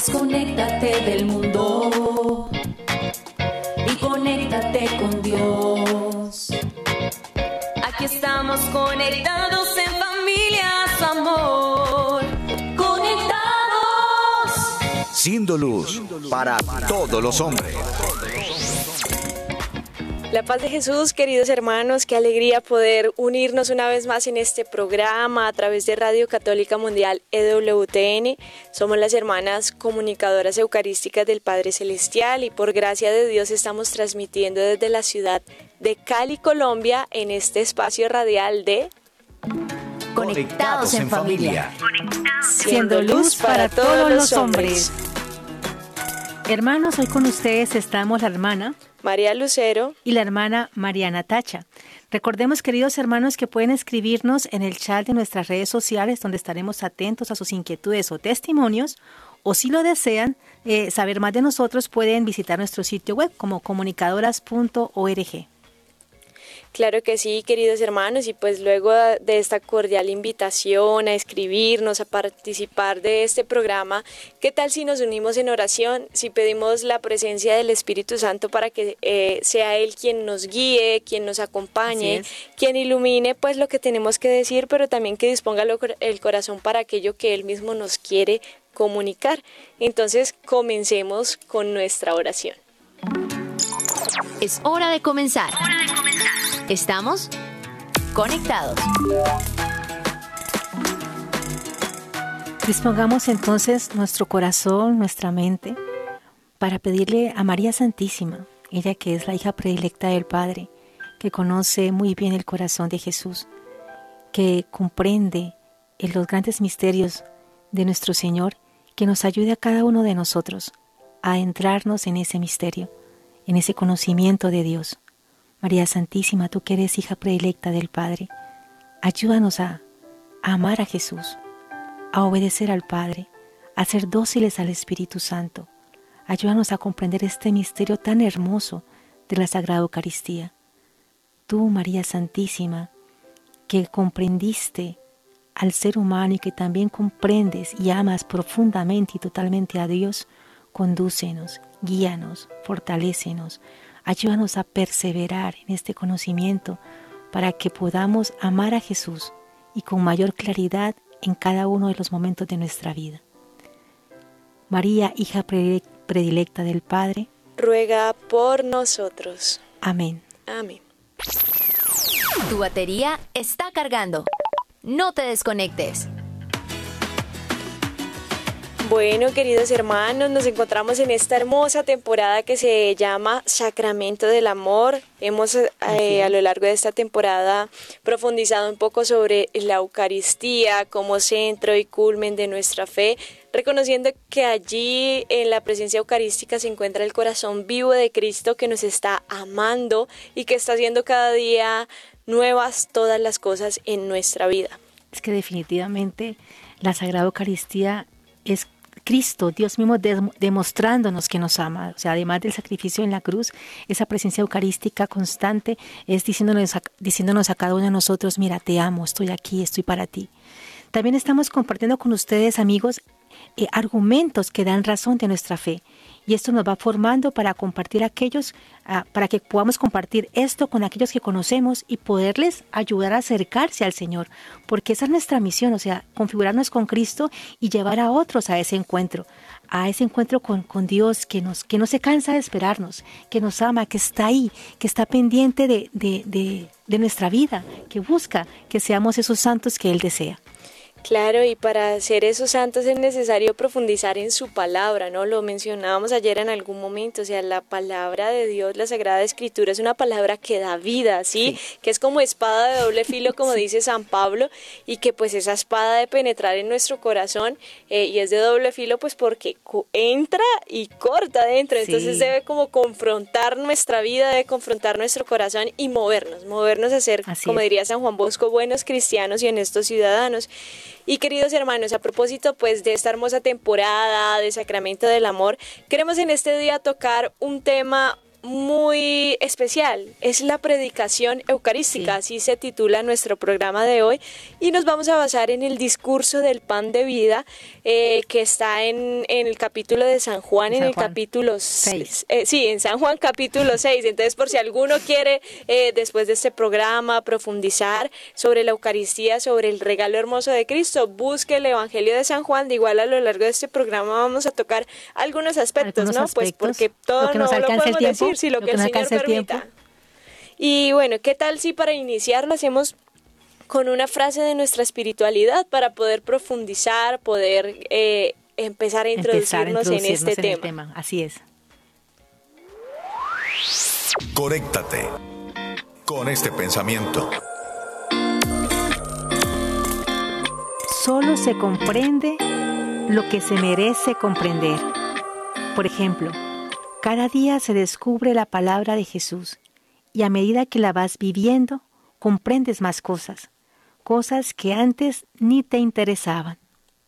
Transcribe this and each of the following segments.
Desconéctate del mundo y conéctate con Dios. Aquí estamos conectados en familia, su amor. Conectados. Siendo luz para todos los hombres. La paz de Jesús, queridos hermanos, qué alegría poder unirnos una vez más en este programa a través de Radio Católica Mundial EWTN. Somos las hermanas comunicadoras eucarísticas del Padre Celestial y por gracia de Dios estamos transmitiendo desde la ciudad de Cali, Colombia, en este espacio radial de Conectados en familia. Siendo luz para todos los hombres. Hermanos, hoy con ustedes estamos la hermana María Lucero y la hermana Mariana Tacha. Recordemos, queridos hermanos, que pueden escribirnos en el chat de nuestras redes sociales, donde estaremos atentos a sus inquietudes o testimonios, o si lo desean saber más de nosotros, pueden visitar nuestro sitio web como comunicadoras.org. Claro que sí, queridos hermanos, y pues luego de esta cordial invitación a escribirnos, a participar de este programa, ¿qué tal si nos unimos en oración, si pedimos la presencia del Espíritu Santo para que sea Él quien nos guíe, quien nos acompañe, quien ilumine pues lo que tenemos que decir, pero también que disponga el corazón para aquello que Él mismo nos quiere comunicar? Entonces, comencemos con nuestra oración. Es hora de comenzar. Estamos conectados. Dispongamos entonces nuestro corazón, nuestra mente, para pedirle a María Santísima, ella que es la hija predilecta del Padre, que conoce muy bien el corazón de Jesús, que comprende en los grandes misterios de nuestro Señor, que nos ayude a cada uno de nosotros a adentrarnos en ese misterio, en ese conocimiento de Dios. María Santísima, tú que eres hija predilecta del Padre, ayúdanos a amar a Jesús, a obedecer al Padre, a ser dóciles al Espíritu Santo. Ayúdanos a comprender este misterio tan hermoso de la Sagrada Eucaristía. Tú, María Santísima, que comprendiste al ser humano y que también comprendes y amas profundamente y totalmente a Dios, condúcenos, guíanos, fortalécenos. Ayúdanos a perseverar en este conocimiento para que podamos amar a Jesús y con mayor claridad en cada uno de los momentos de nuestra vida. María, hija predilecta del Padre, ruega por nosotros. Amén. Amén. Tu batería está cargando. No te desconectes. Bueno, queridos hermanos, nos encontramos en esta hermosa temporada que se llama Sacramento del Amor. Hemos a lo largo de esta temporada profundizado un poco sobre la Eucaristía como centro y culmen de nuestra fe, reconociendo que allí en la presencia eucarística se encuentra el corazón vivo de Cristo que nos está amando y que está haciendo cada día nuevas todas las cosas en nuestra vida. Es que definitivamente la Sagrada Eucaristía es Cristo, Dios mismo demostrándonos que nos ama. O sea, además del sacrificio en la cruz, esa presencia eucarística constante es diciéndonos a cada uno de nosotros, mira, te amo, estoy aquí, estoy para ti. También estamos compartiendo con ustedes, amigos, argumentos que dan razón de nuestra fe. Y esto nos va formando para compartir para que podamos compartir esto con aquellos que conocemos y poderles ayudar a acercarse al Señor. Porque esa es nuestra misión, o sea, configurarnos con Cristo y llevar a otros a ese encuentro con Dios que no se cansa de esperarnos, que nos ama, que está ahí, que está pendiente de nuestra vida, que busca que seamos esos santos que Él desea. Claro, y para ser esos santos es necesario profundizar en su palabra, ¿no? Lo mencionábamos ayer en algún momento, o sea, la palabra de Dios, la Sagrada Escritura, es una palabra que da vida, ¿sí? Que es como espada de doble filo, como dice San Pablo, y que pues esa espada de penetrar en nuestro corazón, y es de doble filo pues porque entra y corta adentro, entonces debe como confrontar nuestra vida, debe confrontar nuestro corazón y movernos a ser, como diría San Juan Bosco, buenos cristianos y honestos ciudadanos. Y queridos hermanos, a propósito pues de esta hermosa temporada de Sacramento del Amor, queremos en este día tocar un tema muy especial, es la predicación eucarística, Sí. así se titula nuestro programa de hoy, y nos vamos a basar en el discurso del pan de vida, que está en el capítulo de San Juan, en San el Juan capítulo 6. sí, en San Juan capítulo 6. Entonces, por si alguno quiere después de este programa profundizar sobre la Eucaristía, sobre el regalo hermoso de Cristo, busque el Evangelio de San Juan. De igual, a lo largo de este programa vamos a tocar algunos aspectos, ¿no? Pues porque todo no lo podemos decir, si lo que el Señor permita. Y bueno, ¿qué tal si para iniciar lo hacemos con una frase de nuestra espiritualidad para poder profundizar, poder empezar a introducirnos en este tema? Así es. Conéctate con este pensamiento. Solo se comprende lo que se merece comprender. Por ejemplo, cada día se descubre la palabra de Jesús y a medida que la vas viviendo, comprendes más cosas que antes ni te interesaban.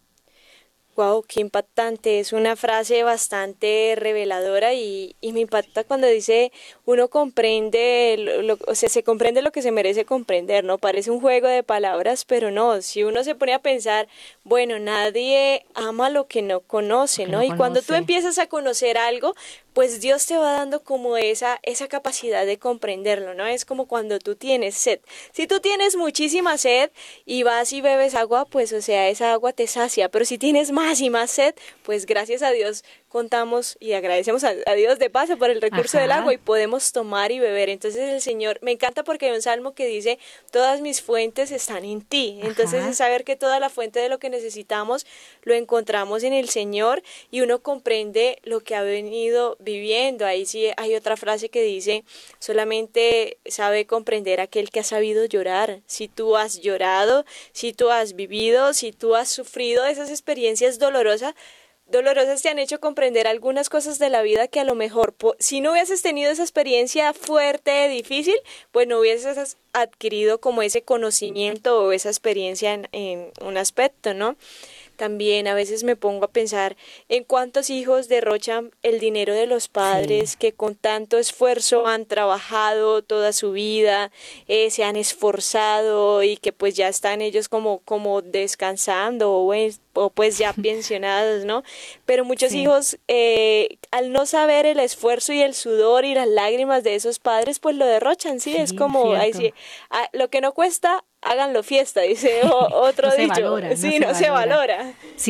Wow, qué impactante. Es una frase bastante reveladora y me impacta cuando dice uno comprende, o sea, se comprende lo que se merece comprender, ¿no? Parece un juego de palabras, pero no. Si uno se pone a pensar, bueno, nadie ama lo que no conoce, ¿no? Y cuando tú empiezas a conocer algo, pues Dios te va dando como esa capacidad de comprenderlo, ¿no? Es como cuando tú tienes sed. Si tú tienes muchísima sed y vas y bebes agua, pues o sea, esa agua te sacia, pero si tienes más y más sed, pues gracias a Dios contamos y agradecemos a Dios de paso por el recurso del agua y podemos tomar y beber. Entonces el Señor, me encanta porque hay un salmo que dice, todas mis fuentes están en ti. Entonces es saber que toda la fuente de lo que necesitamos lo encontramos en el Señor y uno comprende lo que ha venido viviendo. Ahí sí hay otra frase que dice, solamente sabe comprender aquel que ha sabido llorar. Si tú has llorado, si tú has vivido, si tú has sufrido esas experiencias dolorosas te han hecho comprender algunas cosas de la vida que a lo mejor, si no hubieses tenido esa experiencia fuerte, difícil, pues no hubieses adquirido como ese conocimiento o esa experiencia en un aspecto, ¿no? También a veces me pongo a pensar en cuántos hijos derrochan el dinero de los padres que con tanto esfuerzo han trabajado toda su vida, se han esforzado y que pues ya están ellos como descansando o pues ya pensionados, ¿no? Pero muchos hijos, al no saber el esfuerzo y el sudor y las lágrimas de esos padres, pues lo derrochan, ¿sí? Es como, lo que no cuesta, háganlo fiesta, dice otro dicho. Valora, no se valora. Sí,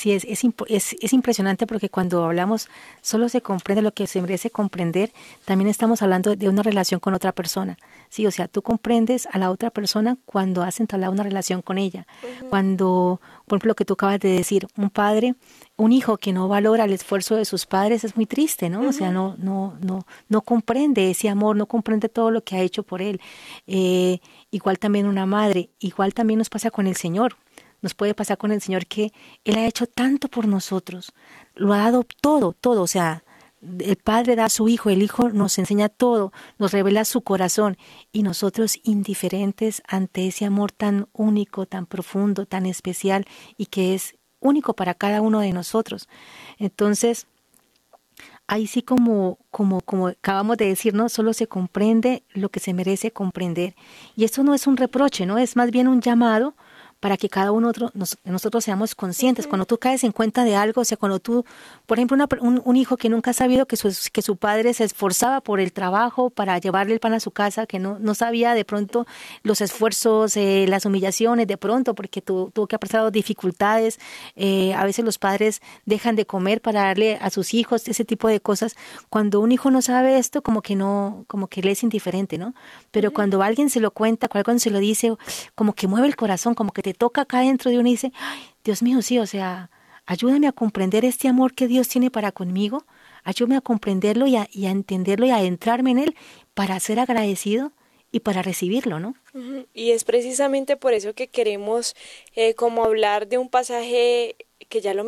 es impresionante porque cuando hablamos solo se comprende lo que se merece comprender, también estamos hablando de una relación con otra persona. Sí, o sea, tú comprendes a la otra persona cuando has entablado una relación con ella. Cuando, por ejemplo, lo que tú acabas de decir, un hijo que no valora el esfuerzo de sus padres es muy triste, ¿no? O sea, no comprende ese amor, no comprende todo lo que ha hecho por él. Igual también una madre, igual también nos pasa con el Señor. Nos puede pasar con el Señor que Él ha hecho tanto por nosotros, lo ha dado todo, o sea, el Padre da a su Hijo, el Hijo nos enseña todo, nos revela su corazón y nosotros indiferentes ante ese amor tan único, tan profundo, tan especial y que es único para cada uno de nosotros. Entonces, ahí sí como acabamos de decir, ¿no? Solo se comprende lo que se merece comprender. Y esto no es un reproche, ¿no? Es más bien un llamado para que cada uno nosotros seamos conscientes. Cuando tú caes en cuenta de algo, o sea, cuando tú, por ejemplo, un hijo que nunca ha sabido que su padre se esforzaba por el trabajo para llevarle el pan a su casa, que no sabía de pronto los esfuerzos, las humillaciones, de pronto, porque tuvo que pasar dificultades. A veces los padres dejan de comer para darle a sus hijos ese tipo de cosas. Cuando un hijo no sabe esto, como que le es indiferente, ¿no? Pero cuando alguien se lo cuenta, cuando alguien se lo dice, como que mueve el corazón, como que te toca acá dentro de uno y dice, ay, Dios mío, sí, o sea, ayúdame a comprender este amor que Dios tiene para conmigo, ayúdame a comprenderlo y a entenderlo y a adentrarme en él para ser agradecido y para recibirlo, ¿no? Y es precisamente por eso que queremos como hablar de un pasaje que ya lo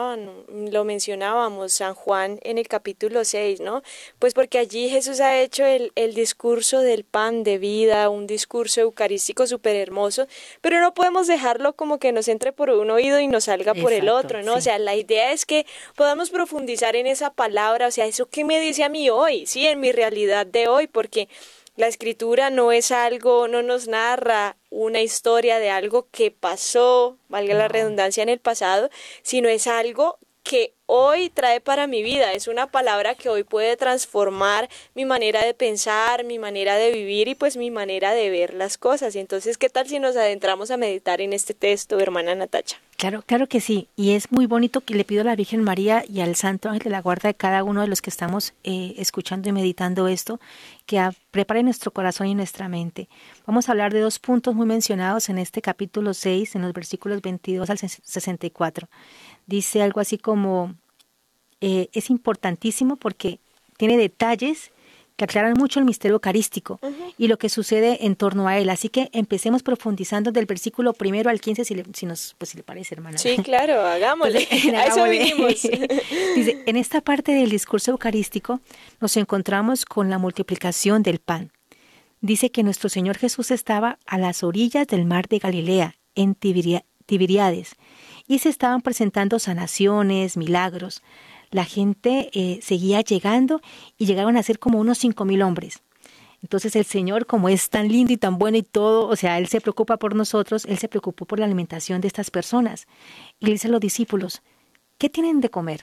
mencionábamos, San Juan en el capítulo 6, ¿no? Pues porque allí Jesús ha hecho el discurso del pan de vida, un discurso eucarístico súper hermoso, pero no podemos dejarlo como que nos entre por un oído y nos salga por el otro, ¿no? Sí. O sea, la idea es que podamos profundizar en esa palabra, o sea, ¿eso qué me dice a mí hoy? Sí, en mi realidad de hoy, porque la escritura no es algo, no nos narra una historia de algo que pasó, valga la redundancia, en el pasado, sino es algo que hoy trae para mi vida, es una palabra que hoy puede transformar mi manera de pensar, mi manera de vivir y pues mi manera de ver las cosas. Y entonces, ¿qué tal si nos adentramos a meditar en este texto, hermana Natacha? Claro que sí, y es muy bonito que le pido a la Virgen María y al Santo Ángel de la guarda de cada uno de los que estamos escuchando y meditando esto, que prepare nuestro corazón y nuestra mente. Vamos a hablar de 2 puntos muy mencionados en este capítulo 6, en los versículos 22 al 64. Dice algo así como, es importantísimo porque tiene detalles que aclaran mucho el misterio eucarístico y lo que sucede en torno a él. Así que empecemos profundizando del versículo 1 al 15, si le parece, hermana. Sí, claro, hagámosle. A eso vinimos. Dice, en esta parte del discurso eucarístico nos encontramos con la multiplicación del pan. Dice que nuestro Señor Jesús estaba a las orillas del mar de Galilea, en Tiberíades, y se estaban presentando sanaciones, milagros. La gente seguía llegando y llegaron a ser como unos 5,000 hombres. Entonces el Señor, como es tan lindo y tan bueno y todo, o sea, Él se preocupa por nosotros, Él se preocupó por la alimentación de estas personas. Y le dice a los discípulos, ¿qué tienen de comer?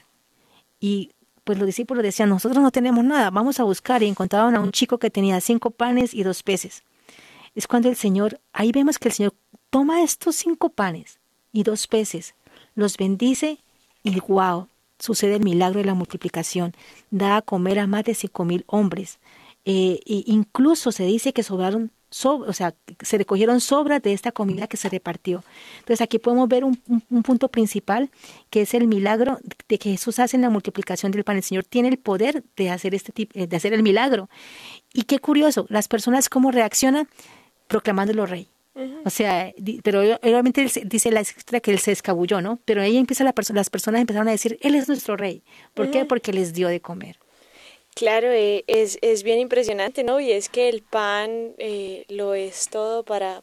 Y pues los discípulos decían, nosotros no tenemos nada, vamos a buscar. Y encontraron a un chico que tenía 5 panes y 2 peces. Es cuando el Señor, ahí vemos que el Señor toma estos 5 panes y 2 peces, los bendice y ¡guau! Sucede el milagro de la multiplicación, da a comer a más de 5,000 hombres. E incluso se dice que se recogieron sobras de esta comida que se repartió. Entonces aquí podemos ver un punto principal, que es el milagro de que Jesús hace en la multiplicación del pan. El Señor tiene el poder de hacer de hacer el milagro. Y qué curioso, las personas cómo reaccionan proclamándolo rey. O sea, pero obviamente dice la escritura que él se escabulló, ¿no? Pero ahí empieza las personas empezaron a decir, él es nuestro rey. ¿Por qué? Porque les dio de comer. Claro, es bien impresionante, ¿no? Y es que el pan lo es todo para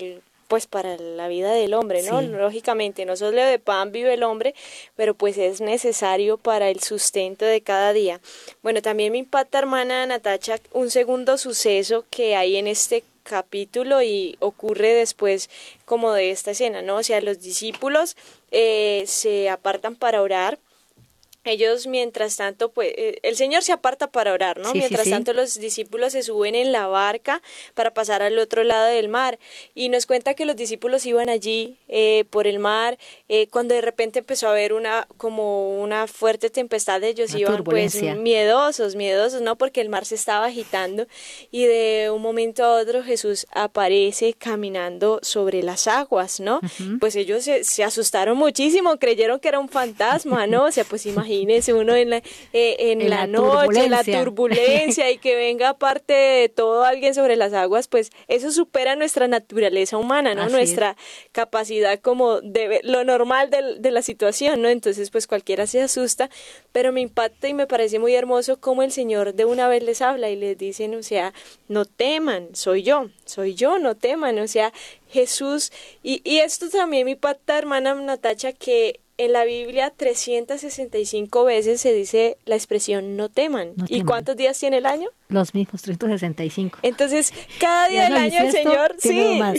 la vida del hombre, ¿no? Sí. Lógicamente, no solo de pan vive el hombre, pero pues es necesario para el sustento de cada día. Bueno, también me impacta, hermana Natacha, un segundo suceso que hay en este capítulo y ocurre después como de esta escena, ¿no? O sea, los discípulos se apartan para orar. Ellos, mientras tanto, pues, el Señor se aparta para orar, ¿no? Sí, mientras tanto, los discípulos se suben en la barca para pasar al otro lado del mar. Y nos cuenta que los discípulos iban allí por el mar, cuando de repente empezó a haber una fuerte tempestad. Ellos iban pues miedosos, ¿no? Porque el mar se estaba agitando. Y de un momento a otro Jesús aparece caminando sobre las aguas, ¿no? Pues ellos se asustaron muchísimo, creyeron que era un fantasma, ¿no? O sea, pues imagínense uno en la noche, la turbulencia y que venga aparte de todo alguien sobre las aguas, pues eso supera nuestra naturaleza humana, ¿no? Nuestra capacidad como de lo normal de la situación, ¿no? Entonces pues cualquiera se asusta, pero me impacta y me parece muy hermoso cómo el Señor de una vez les habla y les dicen, o sea, no teman, soy yo, no teman, o sea, Jesús, y esto también me impacta, hermana Natacha, que en la Biblia 365 veces se dice la expresión no teman. ¿Y cuántos días tiene el año? Los mismos, 365. Entonces, cada día del año el Señor, tiene más.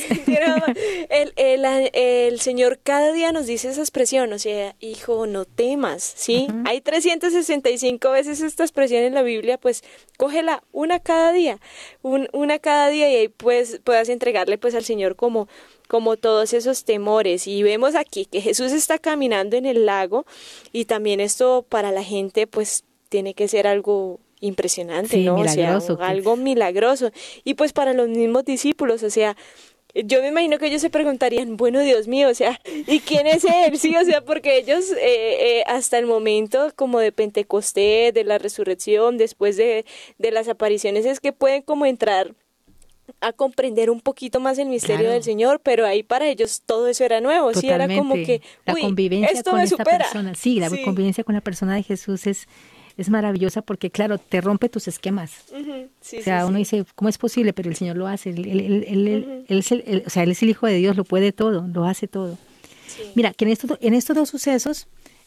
El Señor cada día nos dice esa expresión, o sea, hijo, no temas, ¿sí? Hay 365 veces esta expresión en la Biblia, pues cógela una cada día, una cada día y ahí pues puedas entregarle pues al Señor como todos esos temores. Y vemos aquí que Jesús está caminando en el lago y también esto para la gente pues tiene que ser algo impresionante, sí, ¿no? Milagroso, o sea, algo milagroso. Y pues para los mismos discípulos, o sea, yo me imagino que ellos se preguntarían, bueno, Dios mío, o sea, ¿y quién es él? Sí, o sea, porque ellos hasta el momento como de Pentecostés, de la resurrección, después de las apariciones, es que pueden como entrar a comprender un poquito más el misterio Claro. del Señor, pero ahí para ellos todo eso era nuevo, sí, era como que, la convivencia esto con me esta supera. persona, sí, la Sí. convivencia con la persona de Jesús es maravillosa porque, claro, te rompe tus esquemas. Ujú, sí, O sea, sí, uno sí. dice, ¿cómo es posible? Pero el Señor lo hace. Él es o sea, Él es el Hijo de Dios, lo puede todo, lo hace todo. Sí. Mira, que en estos dos sucesos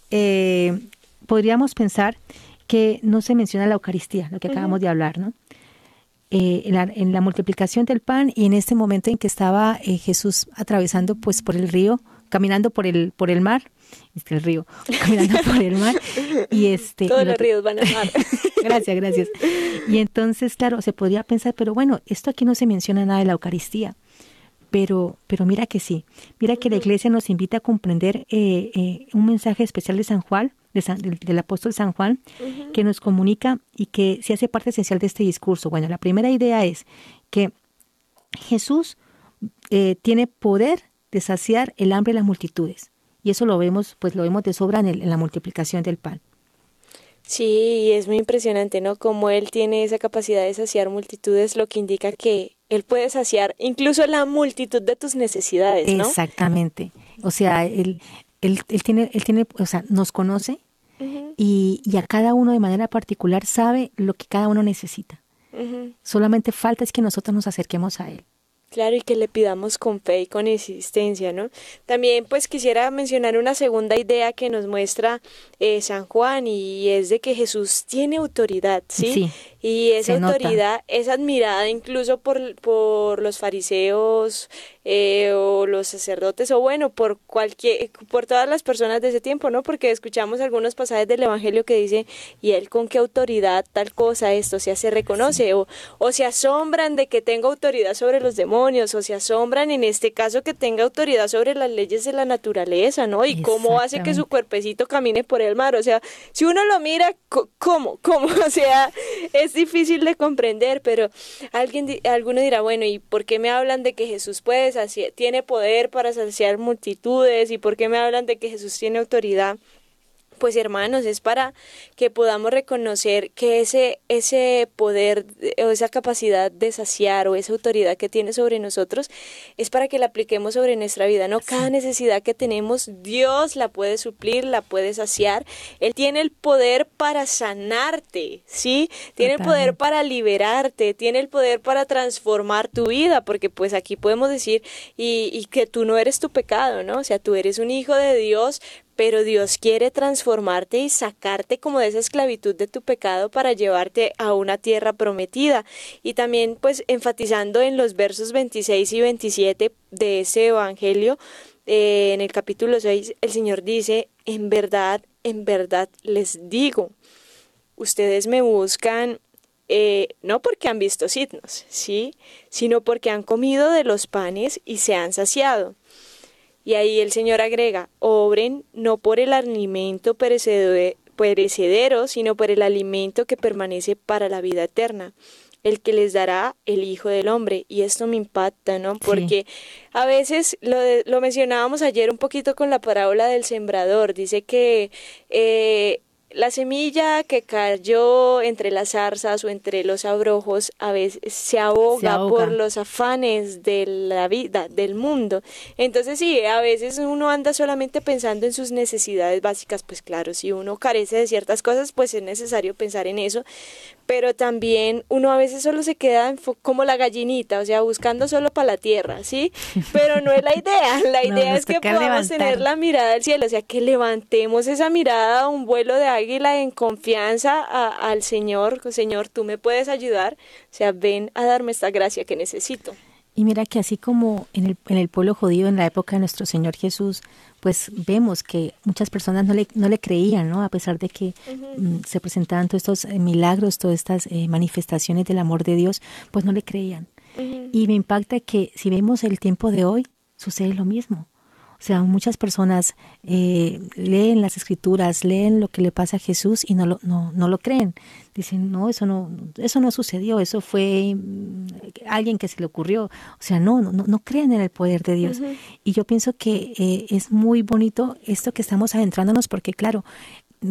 podríamos pensar que no se menciona la Eucaristía, lo que acabamos de hablar, ¿no? En la multiplicación del pan y en este momento en que estaba Jesús atravesando pues por el río, caminando por el mar, el río, caminando por el mar y Todos y los ríos van al mar. Gracias. Y entonces, claro, se podría pensar, pero bueno, esto aquí no se menciona nada de la Eucaristía. Pero mira que sí, mira que la Iglesia nos invita a comprender un mensaje especial de San Juan, del apóstol San Juan, que nos comunica y que se hace parte esencial de este discurso. Bueno, la primera idea es que Jesús tiene poder de saciar el hambre de las multitudes. Y eso lo vemos de sobra en la multiplicación del pan. Sí, y es muy impresionante, ¿no? Como él tiene esa capacidad de saciar multitudes, lo que indica que él puede saciar incluso la multitud de tus necesidades, ¿no? Exactamente. O sea, él tiene, o sea, nos conoce y a cada uno de manera particular sabe lo que cada uno necesita. Solamente falta es que nosotros nos acerquemos a él. Claro, y que le pidamos con fe y con insistencia, ¿no? También pues quisiera mencionar una segunda idea que nos muestra San Juan y es de que Jesús tiene autoridad, ¿sí? Sí, y esa se nota. autoridad es admirada incluso por los fariseos o los sacerdotes o bueno, por todas las personas de ese tiempo, ¿no? Porque escuchamos algunos pasajes del Evangelio que dice, ¿y él con qué autoridad tal cosa esto? O sea, se reconoce o se asombran de que tenga autoridad sobre los demonios o se asombran en este caso que tenga autoridad sobre las leyes de la naturaleza, ¿no? Y cómo hace que su cuerpecito camine por el mar. O sea, si uno lo mira, ¿cómo? O sea, es difícil de comprender, pero alguno dirá, bueno, ¿y por qué me hablan de que Jesús tiene poder para saciar multitudes? ¿Y por qué me hablan de que Jesús tiene autoridad? Pues hermanos, es para que podamos reconocer que ese poder o esa capacidad de saciar o esa autoridad que tiene sobre nosotros es para que la apliquemos sobre nuestra vida, ¿no? Cada necesidad que tenemos, Dios la puede suplir, la puede saciar. Él tiene el poder para sanarte, ¿sí? Tiene el poder para liberarte, tiene el poder para transformar tu vida, porque pues aquí podemos decir y que tú no eres tu pecado, ¿no? O sea, tú eres un hijo de Dios, pero Dios quiere transformarte y sacarte como de esa esclavitud de tu pecado para llevarte a una tierra prometida. Y también pues enfatizando en los versos 26 y 27 de ese evangelio, en el capítulo 6, el Señor dice, en verdad les digo, ustedes me buscan no porque han visto signos, ¿sí? Sino porque han comido de los panes y se han saciado. Y ahí el Señor agrega, obren no por el alimento perecedero, sino por el alimento que permanece para la vida eterna, el que les dará el Hijo del Hombre. Y esto me impacta, ¿no? Porque a veces, lo mencionábamos ayer un poquito con la parábola del sembrador, dice que la semilla que cayó entre las zarzas o entre los abrojos a veces se ahoga por los afanes de la vida, del mundo. Entonces sí, a veces uno anda solamente pensando en sus necesidades básicas, pues claro, si uno carece de ciertas cosas, pues es necesario pensar en eso, pero también uno a veces solo se queda como la gallinita, o sea, buscando solo para la tierra, ¿sí? Pero no es la idea, la idea es que podamos tener la mirada al cielo, o sea, que levantemos esa mirada a un vuelo de águila en confianza al Señor, Señor, tú me puedes ayudar, o sea, ven a darme esta gracia que necesito. Y mira que así como en el pueblo judío en la época de nuestro Señor Jesús, pues vemos que muchas personas no le creían, ¿no? A pesar de que se presentaban todos estos milagros, todas estas manifestaciones del amor de Dios, pues no le creían. Y me impacta que si vemos el tiempo de hoy, sucede lo mismo. O sea, muchas personas leen las escrituras, leen lo que le pasa a Jesús y no lo creen. Dicen, no, eso no sucedió, eso fue alguien que se le ocurrió. O sea, no creen en el poder de Dios. Y yo pienso que es muy bonito esto que estamos adentrándonos porque, claro,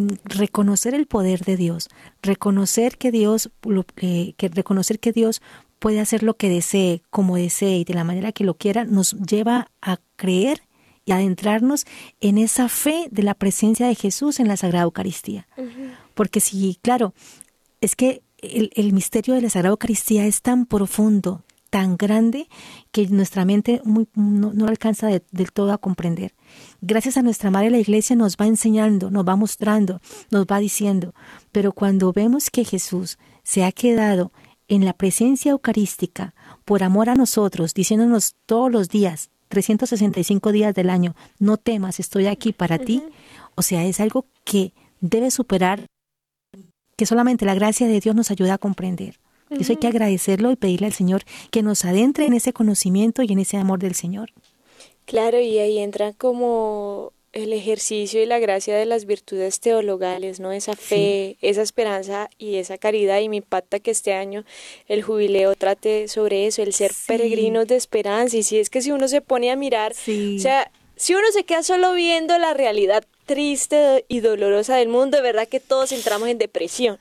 reconocer el poder de Dios, reconocer que Dios puede hacer lo que desee, como desee y de la manera que lo quiera, nos lleva a creer y adentrarnos en esa fe de la presencia de Jesús en la Sagrada Eucaristía. Porque sí, claro, es que el misterio de la Sagrada Eucaristía es tan profundo, tan grande, que nuestra mente no alcanza del todo a comprender. Gracias a nuestra Madre la Iglesia nos va enseñando, nos va mostrando, nos va diciendo. Pero cuando vemos que Jesús se ha quedado en la presencia eucarística por amor a nosotros, diciéndonos todos los días, 365 días del año, no temas, estoy aquí para ti. O sea, es algo que debe superar, que solamente la gracia de Dios nos ayuda a comprender. Eso hay que agradecerlo y pedirle al Señor que nos adentre en ese conocimiento y en ese amor del Señor. Claro, y ahí entra como el ejercicio y la gracia de las virtudes teologales, ¿no? Esa fe, esa esperanza y esa caridad. Y me impacta que este año el jubileo trate sobre eso, el ser peregrinos de esperanza. Y si es que si uno se pone a mirar, o sea, si uno se queda solo viendo la realidad triste y dolorosa del mundo, de verdad que todos entramos en depresión.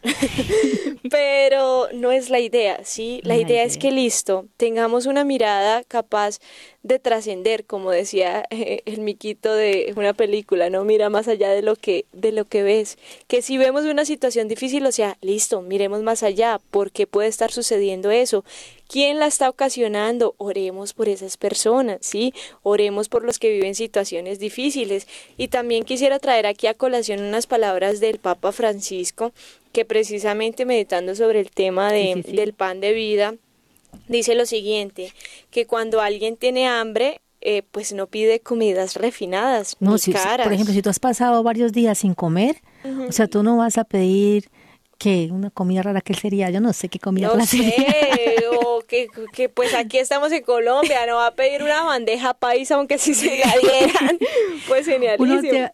Pero no es la idea, ¿sí? La idea es que listo, tengamos una mirada capaz de trascender, como decía el miquito de una película, no mira más allá de lo que ves. Que si vemos una situación difícil, o sea, listo, miremos más allá, ¿por qué puede estar sucediendo eso? ¿Quién la está ocasionando? Oremos por esas personas, ¿sí? Oremos por los que viven situaciones difíciles. Y también quisiera traer aquí a colación unas palabras del Papa Francisco, que precisamente meditando sobre el tema del pan de vida, dice lo siguiente, que cuando alguien tiene hambre, pues no pide comidas refinadas, ni caras. Por ejemplo, si tú has pasado varios días sin comer, o sea, tú no vas a pedir que una comida rara, ¿qué sería? Yo no sé qué comida rara sería. O que pues aquí estamos en Colombia, no va a pedir una bandeja paisa, aunque si se la dieran, pues genialísimo.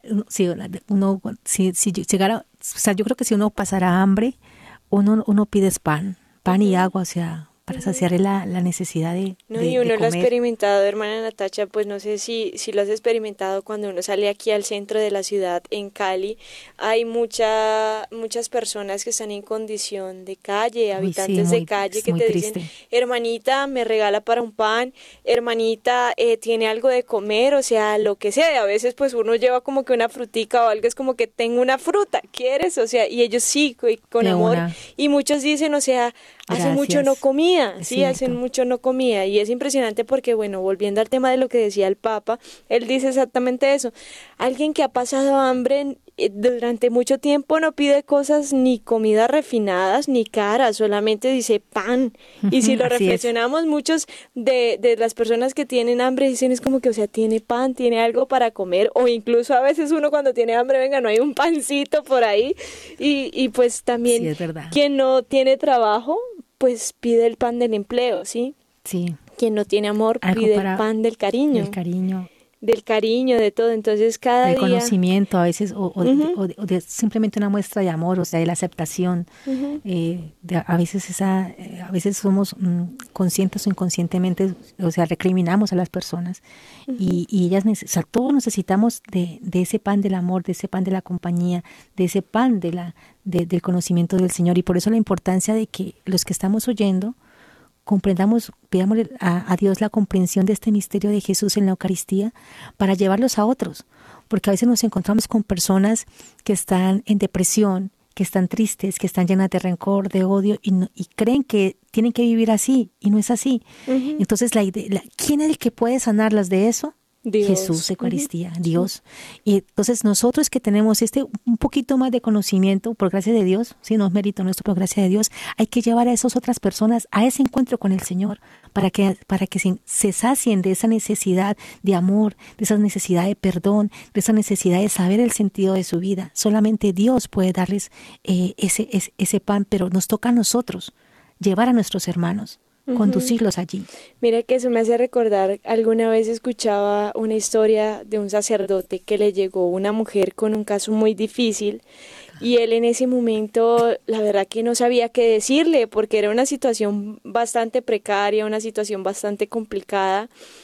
Si llegara, o sea, yo creo que si uno pasara hambre, uno pide pan y agua, o sea, para saciar la necesidad de y uno de lo ha comer. Experimentado, hermana Natacha, pues no sé si lo has experimentado cuando uno sale aquí al centro de la ciudad, en Cali, hay muchas personas que están en condición de calle, habitantes de calle, que te triste. Dicen, hermanita, me regala para un pan, hermanita, tiene algo de comer, o sea, lo que sea. A veces pues uno lleva como que una frutica o algo, es como que tengo una fruta, ¿quieres? O sea, y ellos sí, con de amor. Una. Y muchos dicen, o sea, hace mucho no comía, sí, hace mucho no comía. Y es impresionante porque, bueno, volviendo al tema de lo que decía el Papa, él dice exactamente eso. Alguien que ha pasado hambre durante mucho tiempo no pide cosas ni comidas refinadas ni caras, solamente dice pan. Y si lo reflexionamos, muchos de las personas que tienen hambre dicen es como que, o sea, tiene pan, tiene algo para comer, o incluso a veces uno cuando tiene hambre, venga, no hay un pancito por ahí. Y pues también es verdad. Quien no tiene trabajo, pues pide el pan del empleo, ¿sí? Sí. Quien no tiene amor pide el pan del cariño. Del cariño, de todo. Entonces cada día... El conocimiento a veces, o de simplemente una muestra de amor, o sea, de la aceptación. A veces somos conscientes o inconscientemente, o sea, recriminamos a las personas. Y ellas, o sea, todos necesitamos de ese pan del amor, de ese pan de la compañía, de ese pan del conocimiento del Señor. Y por eso la importancia de que los que estamos oyendo comprendamos, pidamos a Dios la comprensión de este misterio de Jesús en la Eucaristía para llevarlos a otros, porque a veces nos encontramos con personas que están en depresión, que están tristes, que están llenas de rencor, de odio y creen que tienen que vivir así y no es así. Entonces, ¿quién es el que puede sanarlas de eso? Dios. Jesús, Eucaristía, Dios. Y entonces nosotros que tenemos un poquito más de conocimiento, por gracia de Dios, sí, no es mérito nuestro, por gracia de Dios, hay que llevar a esas otras personas a ese encuentro con el Señor, para que se sacien de esa necesidad de amor, de esa necesidad de perdón, de esa necesidad de saber el sentido de su vida. Solamente Dios puede darles ese pan, pero nos toca a nosotros llevar a nuestros hermanos, conducirlos allí. Mira que eso me hace recordar, alguna vez escuchaba una historia de un sacerdote que le llegó una mujer con un caso muy difícil y él en ese momento la verdad que no sabía qué decirle porque era una situación bastante precaria, una situación bastante complicada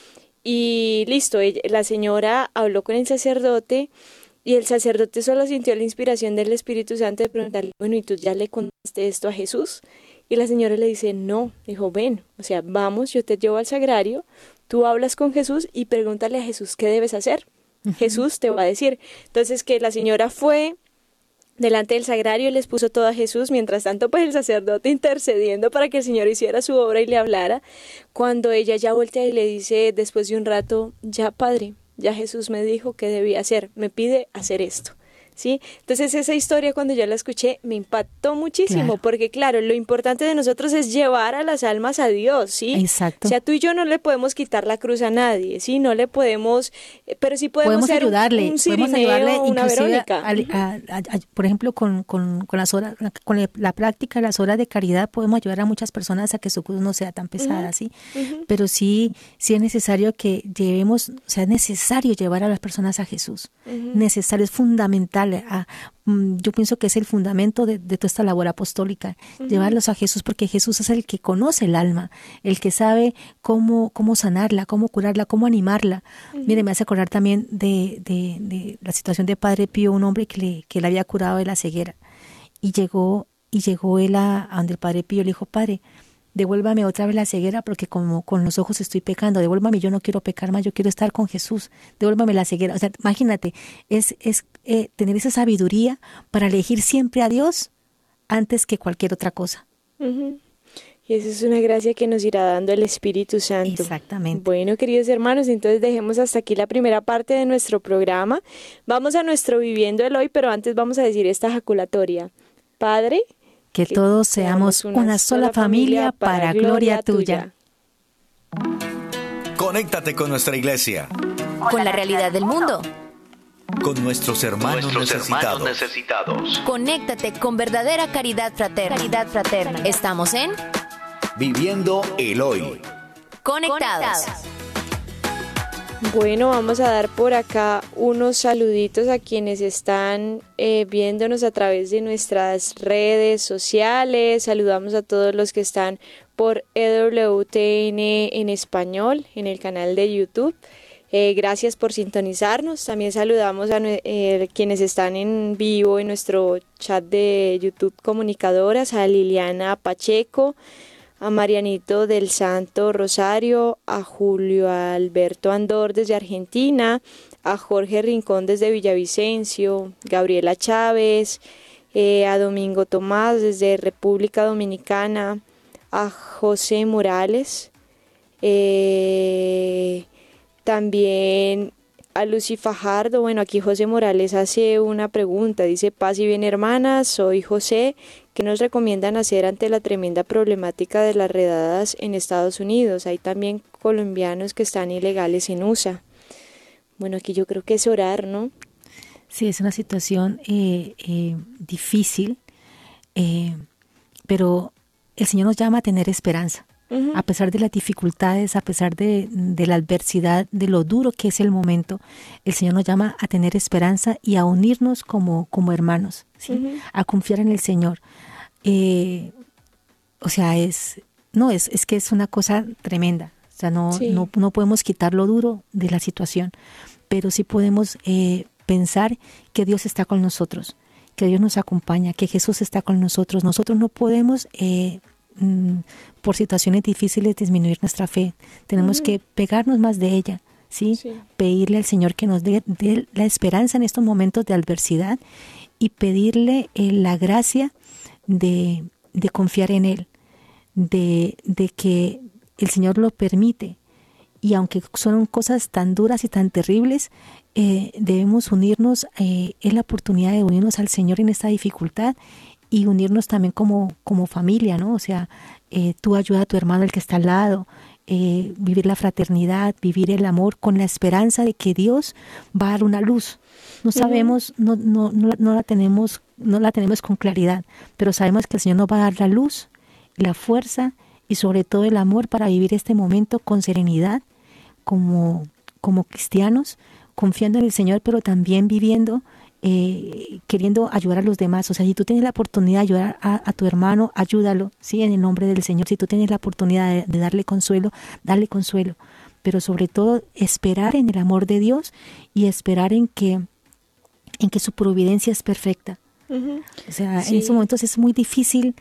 y listo, la señora habló con el sacerdote y el sacerdote solo sintió la inspiración del Espíritu Santo de preguntarle, bueno, ¿y tú ya le contaste esto a Jesús? Y la señora le dice, no, dijo, ven, o sea, vamos, yo te llevo al sagrario, tú hablas con Jesús y pregúntale a Jesús qué debes hacer. Jesús te va a decir. Entonces que la señora fue delante del sagrario, les puso todo a Jesús, mientras tanto pues el sacerdote intercediendo para que el Señor hiciera su obra y le hablara. Cuando ella ya voltea y le dice después de un rato, ya Padre, ya Jesús me dijo qué debía hacer, me pide hacer esto. ¿Sí? Entonces esa historia cuando yo la escuché me impactó muchísimo, claro. Porque claro, lo importante de nosotros es llevar a las almas a Dios, ¿sí? Exacto. O sea, tú y yo no le podemos quitar la cruz a nadie, ¿sí? No le podemos, pero sí podemos ser ayudarle, un Cirineo, una Verónica. Por ejemplo, con las horas, con la práctica, las horas de caridad, podemos ayudar a muchas personas a que su cruz no sea tan pesada, ¿sí? Pero sí es necesario que llevemos, o sea, es necesario llevar a las personas a Jesús. Necesario, es fundamental. Yo pienso que es el fundamento de toda esta labor apostólica, llevarlos a Jesús, porque Jesús es el que conoce el alma, el que sabe cómo sanarla, cómo curarla, cómo animarla. Mire, me hace acordar también de la situación de Padre Pío, un hombre que le había curado de la ceguera, y llegó él a donde el Padre Pío le dijo, Padre, devuélvame otra vez la ceguera porque como con los ojos estoy pecando, devuélvame, yo no quiero pecar más, yo quiero estar con Jesús, devuélvame la ceguera. O sea, imagínate, es tener esa sabiduría para elegir siempre a Dios antes que cualquier otra cosa. Y esa es una gracia que nos irá dando el Espíritu Santo. Exactamente. Bueno, queridos hermanos, entonces dejemos hasta aquí la primera parte de nuestro programa. Vamos a nuestro Viviendo el Hoy, pero antes vamos a decir esta ejaculatoria. Padre, que todos seamos una sola familia para gloria tuya. Conéctate con nuestra iglesia. Con la realidad del mundo. Con nuestros hermanos necesitados. Conéctate con verdadera caridad fraterna. Estamos en Viviendo el Hoy. Conectados. Bueno, vamos a dar por acá unos saluditos a quienes están viéndonos a través de nuestras redes sociales. Saludamos a todos los que están por EWTN en español en el canal de YouTube. Gracias por sintonizarnos. También saludamos a quienes están en vivo en nuestro chat de YouTube Comunicadoras, a Liliana Pacheco, a Marianito del Santo Rosario, a Julio Alberto Andor desde Argentina, a Jorge Rincón desde Villavicencio, Gabriela Chávez, a Domingo Tomás desde República Dominicana, a José Morales, también a Lucy Fajardo. Bueno, aquí José Morales hace una pregunta, dice: paz y bien, hermanas, soy José. ¿Qué nos recomiendan hacer ante la tremenda problemática de las redadas en Estados Unidos? Hay también colombianos que están ilegales en USA. Bueno, aquí yo creo que es orar, ¿no? Sí, es una situación difícil, pero el Señor nos llama a tener esperanza. A pesar de las dificultades, a pesar de la adversidad, de lo duro que es el momento, el Señor nos llama a tener esperanza y a unirnos como hermanos, ¿sí? A confiar en el Señor. O sea, es que es una cosa tremenda. O sea, no podemos quitar lo duro de la situación, pero sí podemos pensar que Dios está con nosotros, que Dios nos acompaña, que Jesús está con nosotros. Nosotros no podemos por situaciones difíciles disminuir nuestra fe. Tenemos que pegarnos más de ella, ¿sí? Pedirle al Señor que nos dé la esperanza en estos momentos de adversidad y pedirle la gracia de confiar en Él, de que el Señor lo permite. Y aunque son cosas tan duras y tan terribles, debemos unirnos, es la oportunidad de unirnos al Señor en esta dificultad y unirnos también como familia, ¿no? O sea, tú ayuda a tu hermano, el que está al lado, vivir la fraternidad, vivir el amor con la esperanza de que Dios va a dar una luz. No sabemos, no la tenemos con claridad, pero sabemos que el Señor nos va a dar la luz, la fuerza y sobre todo el amor para vivir este momento con serenidad, como cristianos, confiando en el Señor, pero también viviendo, queriendo ayudar a los demás. O sea, si tú tienes la oportunidad de ayudar a tu hermano, ayúdalo, ¿sí? En el nombre del Señor. Si tú tienes la oportunidad de darle consuelo, dale consuelo. Pero sobre todo, esperar en el amor de Dios y esperar en que su providencia es perfecta. O sea, en esos momentos es muy difícil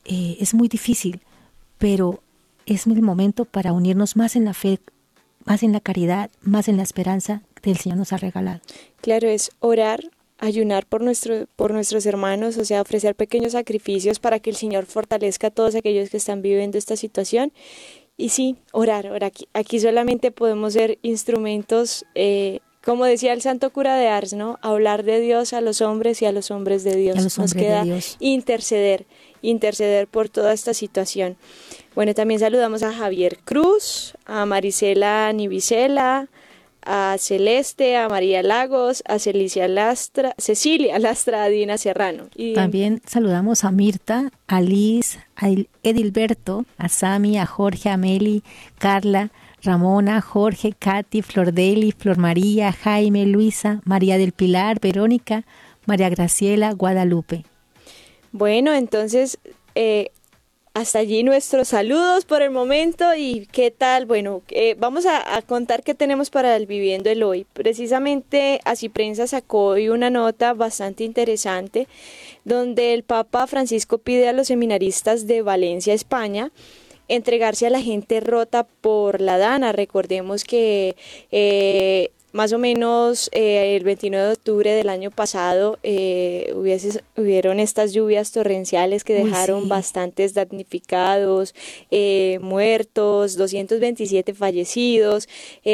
es muy difícil, pero es el momento para unirnos más en la fe, más en la caridad, más en la esperanza que el Señor nos ha regalado. Claro, es orar, ayunar por nuestros hermanos, o sea, ofrecer pequeños sacrificios para que el Señor fortalezca a todos aquellos que están viviendo esta situación. Y sí, orar. Aquí solamente podemos ser instrumentos, como decía el santo cura de Ars, ¿no? Hablar de Dios a los hombres y a los hombres de Dios. Nos queda interceder por toda esta situación. Bueno, también saludamos a Javier Cruz, a Marisela Nivicela, a Celeste, a María Lagos, a Cecilia Lastra, a Dina Serrano. Y también saludamos a Mirta, a Liz, a Edilberto, a Sami, a Jorge, a Meli, Carla, Ramona, Jorge, Katy, Flordeli, Flor María, Jaime, Luisa, María del Pilar, Verónica, María Graciela, Guadalupe. Bueno, entonces hasta allí nuestros saludos por el momento. ¿Y qué tal? Bueno, vamos a contar qué tenemos para el Viviendo el Hoy. Precisamente Así Prensa sacó hoy una nota bastante interesante donde el Papa Francisco pide a los seminaristas de Valencia, España, entregarse a la gente rota por la Dana. Recordemos que más o menos el 29 de octubre del año pasado hubieron estas lluvias torrenciales que dejaron bastantes damnificados, muertos, 227 fallecidos,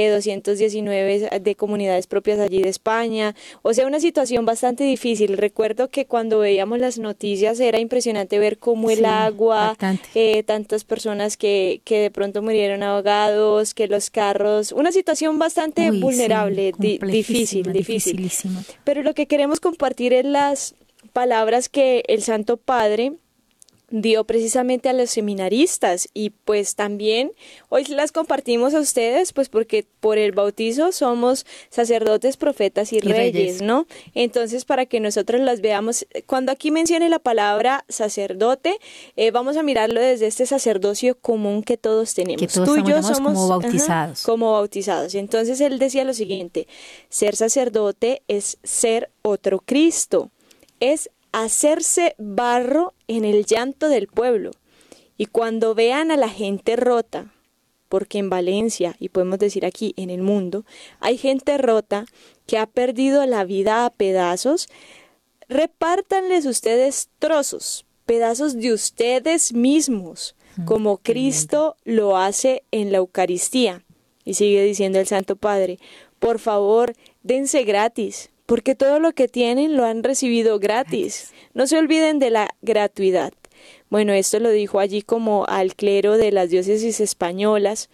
219 de comunidades propias allí de España. O sea, una situación bastante difícil. Recuerdo que cuando veíamos las noticias era impresionante ver cómo el agua, tantas personas que de pronto murieron ahogados, que los carros, una situación bastante vulnerable. Difícil. Pero lo que queremos compartir es las palabras que el Santo Padre dio precisamente a los seminaristas, y pues también hoy las compartimos a ustedes, pues porque por el bautizo somos sacerdotes, profetas y reyes, ¿no? Entonces, para que nosotros las veamos, cuando aquí mencione la palabra sacerdote, vamos a mirarlo desde este sacerdocio común que todos tenemos. Que todos somos como bautizados. Como bautizados. Entonces él decía lo siguiente: ser sacerdote es ser otro Cristo, es hacerse barro en el llanto del pueblo. Y cuando vean a la gente rota, porque en Valencia, y podemos decir aquí en el mundo, hay gente rota que ha perdido la vida a pedazos, repártanles ustedes trozos, pedazos de ustedes mismos, como Cristo lo hace en la Eucaristía. Y sigue diciendo el Santo Padre: por favor, dense gratis, porque todo lo que tienen lo han recibido gratis. No se olviden de la gratuidad. Bueno, esto lo dijo allí como al clero de las diócesis españolas.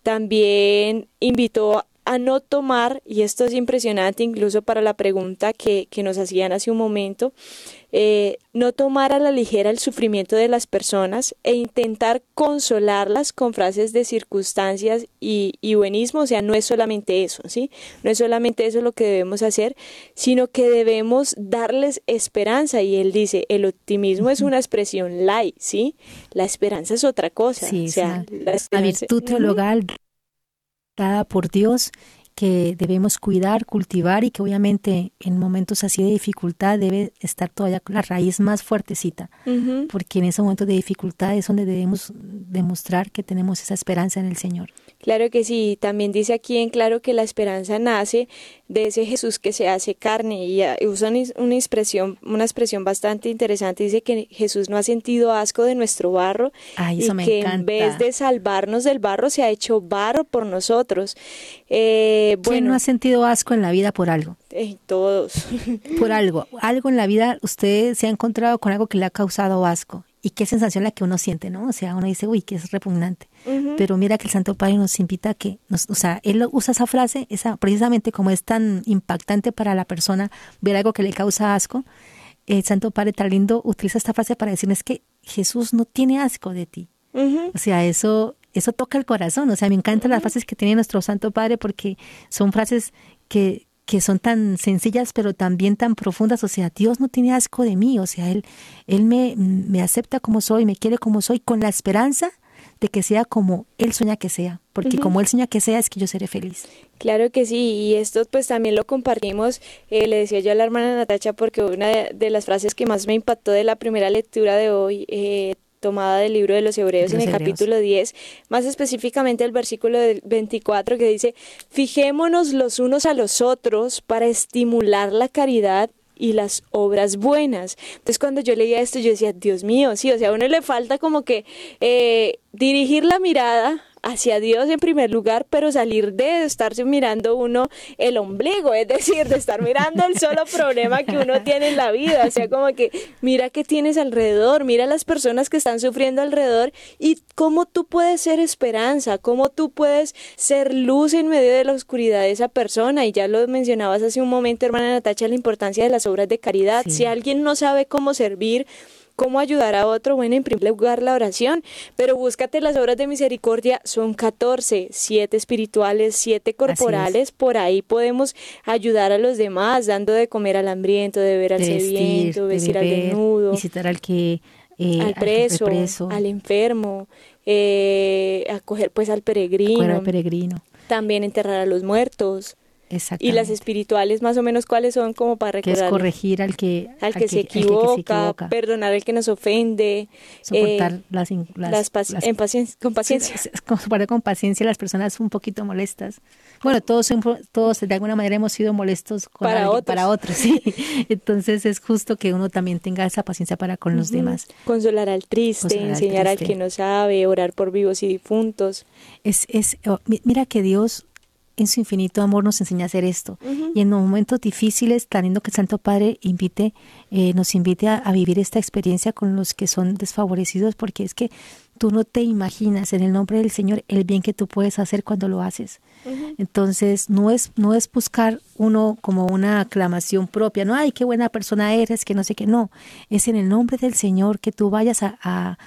También invitó a no tomar, y esto es impresionante incluso para la pregunta que nos hacían hace un momento, no tomar a la ligera el sufrimiento de las personas e intentar consolarlas con frases de circunstancias y buenismo. O sea, no es solamente eso, ¿sí? No es solamente eso lo que debemos hacer, sino que debemos darles esperanza. Y él dice, el optimismo es una expresión light, ¿sí? La esperanza es otra cosa. Sí, o sea, la virtud teologal dada por Dios, que debemos cuidar, cultivar, y que obviamente en momentos así de dificultad debe estar todavía con la raíz más fuertecita, porque en esos momentos de dificultad es donde debemos demostrar que tenemos esa esperanza en el Señor. Claro que sí. También dice aquí en claro que la esperanza nace de ese Jesús que se hace carne, y usa una expresión bastante interesante. Dice que Jesús no ha sentido asco de nuestro barro, y que en vez de salvarnos del barro se ha hecho barro por nosotros. ¿Quién no ha sentido asco en la vida por algo? Todos. Por algo en la vida usted se ha encontrado con algo que le ha causado asco. Y qué sensación la que uno siente, ¿no? O sea, uno dice, uy, que es repugnante. Pero mira que el Santo Padre nos invita a que, él usa esa frase, precisamente como es tan impactante para la persona ver algo que le causa asco. El Santo Padre tan lindo utiliza esta frase para decirles que Jesús no tiene asco de ti. O sea, eso toca el corazón. O sea, me encantan las frases que tiene nuestro Santo Padre, porque son frases que son tan sencillas pero también tan profundas. O sea, Dios no tiene asco de mí. O sea, Él me acepta como soy, me quiere como soy, con la esperanza de que sea como Él sueña que sea, porque como Él sueña que sea es que yo seré feliz. Claro que sí, y esto pues también lo compartimos, le decía yo a la hermana Natacha, porque una de las frases que más me impactó de la primera lectura de hoy tomada del libro de los Hebreos, en el Hebreos. capítulo 10, más específicamente el versículo 24 que dice: fijémonos los unos a los otros para estimular la caridad y las obras buenas. Entonces cuando yo leía esto yo decía, Dios mío, sí, o sea, a uno le falta como que dirigir la mirada hacia Dios en primer lugar, pero salir de estarse mirando uno el ombligo, es decir, de estar mirando el solo problema que uno tiene en la vida, o sea, como que mira qué tienes alrededor, mira las personas que están sufriendo alrededor y cómo tú puedes ser esperanza, cómo tú puedes ser luz en medio de la oscuridad de esa persona, y ya lo mencionabas hace un momento, hermana Natacha, la importancia de las obras de caridad. Sí. Si alguien no sabe cómo servir, cómo ayudar a otro, bueno, en primer lugar la oración, pero búscate las obras de misericordia, son 14, 7 espirituales, 7 corporales, por ahí podemos ayudar a los demás, dando de comer al hambriento, de beber al sediento, vestir al desnudo, visitar al al preso, al enfermo, acoger pues al peregrino, también enterrar a los muertos. Y las espirituales, más o menos, ¿cuáles son? Como para recordar. Que es corregir al que se equivoca, perdonar al que nos ofende, soportar con paciencia. Soportar con paciencia a las personas un poquito molestas. Bueno, todos de alguna manera hemos sido molestos para otros, sí. Entonces es justo que uno también tenga esa paciencia para con los demás. Consolar al triste, enseñar al que no sabe, orar por vivos y difuntos. Mira que Dios en su infinito amor nos enseña a hacer esto. Y en los momentos difíciles, tan lindo que el Santo Padre nos invite a vivir esta experiencia con los que son desfavorecidos, porque es que tú no te imaginas, en el nombre del Señor, el bien que tú puedes hacer cuando lo haces. Entonces, no es buscar uno como una aclamación propia, no, ay, qué buena persona eres, que no sé qué, no. Es en el nombre del Señor que tú vayas a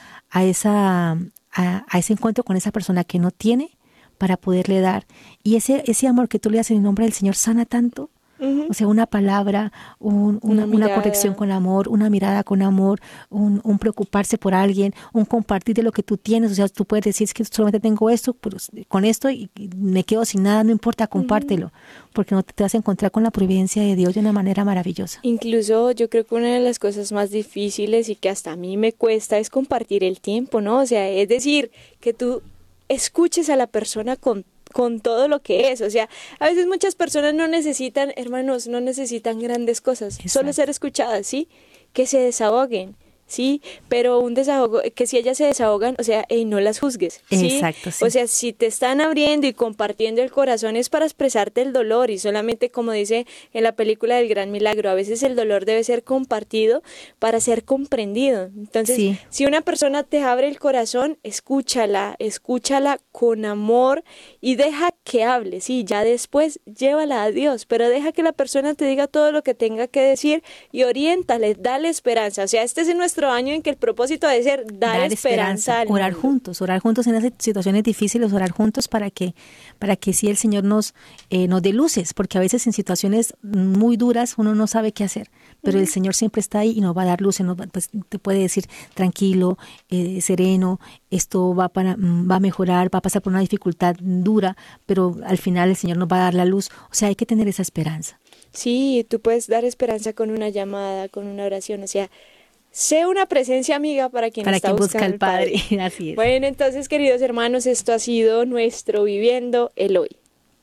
ese encuentro con esa persona que no tiene, para poderle dar. Y ese amor que tú le das en el nombre del Señor sana tanto. O sea, una palabra, una corrección con amor, una mirada con amor, un preocuparse por alguien, un compartir de lo que tú tienes. O sea, tú puedes decir, es que solamente tengo esto, pero con esto y me quedo sin nada, no importa, compártelo. Porque no te vas a encontrar con la providencia de Dios de una manera maravillosa. Incluso yo creo que una de las cosas más difíciles y que hasta a mí me cuesta es compartir el tiempo, ¿no? O sea, es decir, que tú escuches a la persona con todo lo que es. O sea, a veces muchas personas no necesitan, hermanos, no necesitan grandes cosas. Exacto. Solo ser escuchadas, ¿sí? Que se desahoguen, ¿sí? Pero un desahogo, que si ellas se desahogan, o sea, no las juzgues, ¿sí? Exacto, sí. O sea, si te están abriendo y compartiendo el corazón es para expresarte el dolor, y solamente, como dice en la película del Gran Milagro, a veces el dolor debe ser compartido para ser comprendido. Entonces, sí, si una persona te abre el corazón, escúchala con amor y deja que hable, sí, ya después llévala a Dios, pero deja que la persona te diga todo lo que tenga que decir y oriéntale, dale esperanza. O sea, este es nuestro año en que el propósito debe ser dar esperanza al mundo. Orar juntos en esas situaciones difíciles, orar juntos para que sí el Señor nos dé luces, porque a veces en situaciones muy duras uno no sabe qué hacer, pero el Señor siempre está ahí y nos va a dar luces, pues, te puede decir tranquilo, sereno, esto va a mejorar, va a pasar por una dificultad dura, pero al final el Señor nos va a dar la luz. O sea, hay que tener esa esperanza. Sí, tú puedes dar esperanza con una llamada, con una oración, o sea, sé una presencia amiga para quien está buscando al Padre. Así es. Bueno, entonces, queridos hermanos, esto ha sido nuestro Viviendo el Hoy.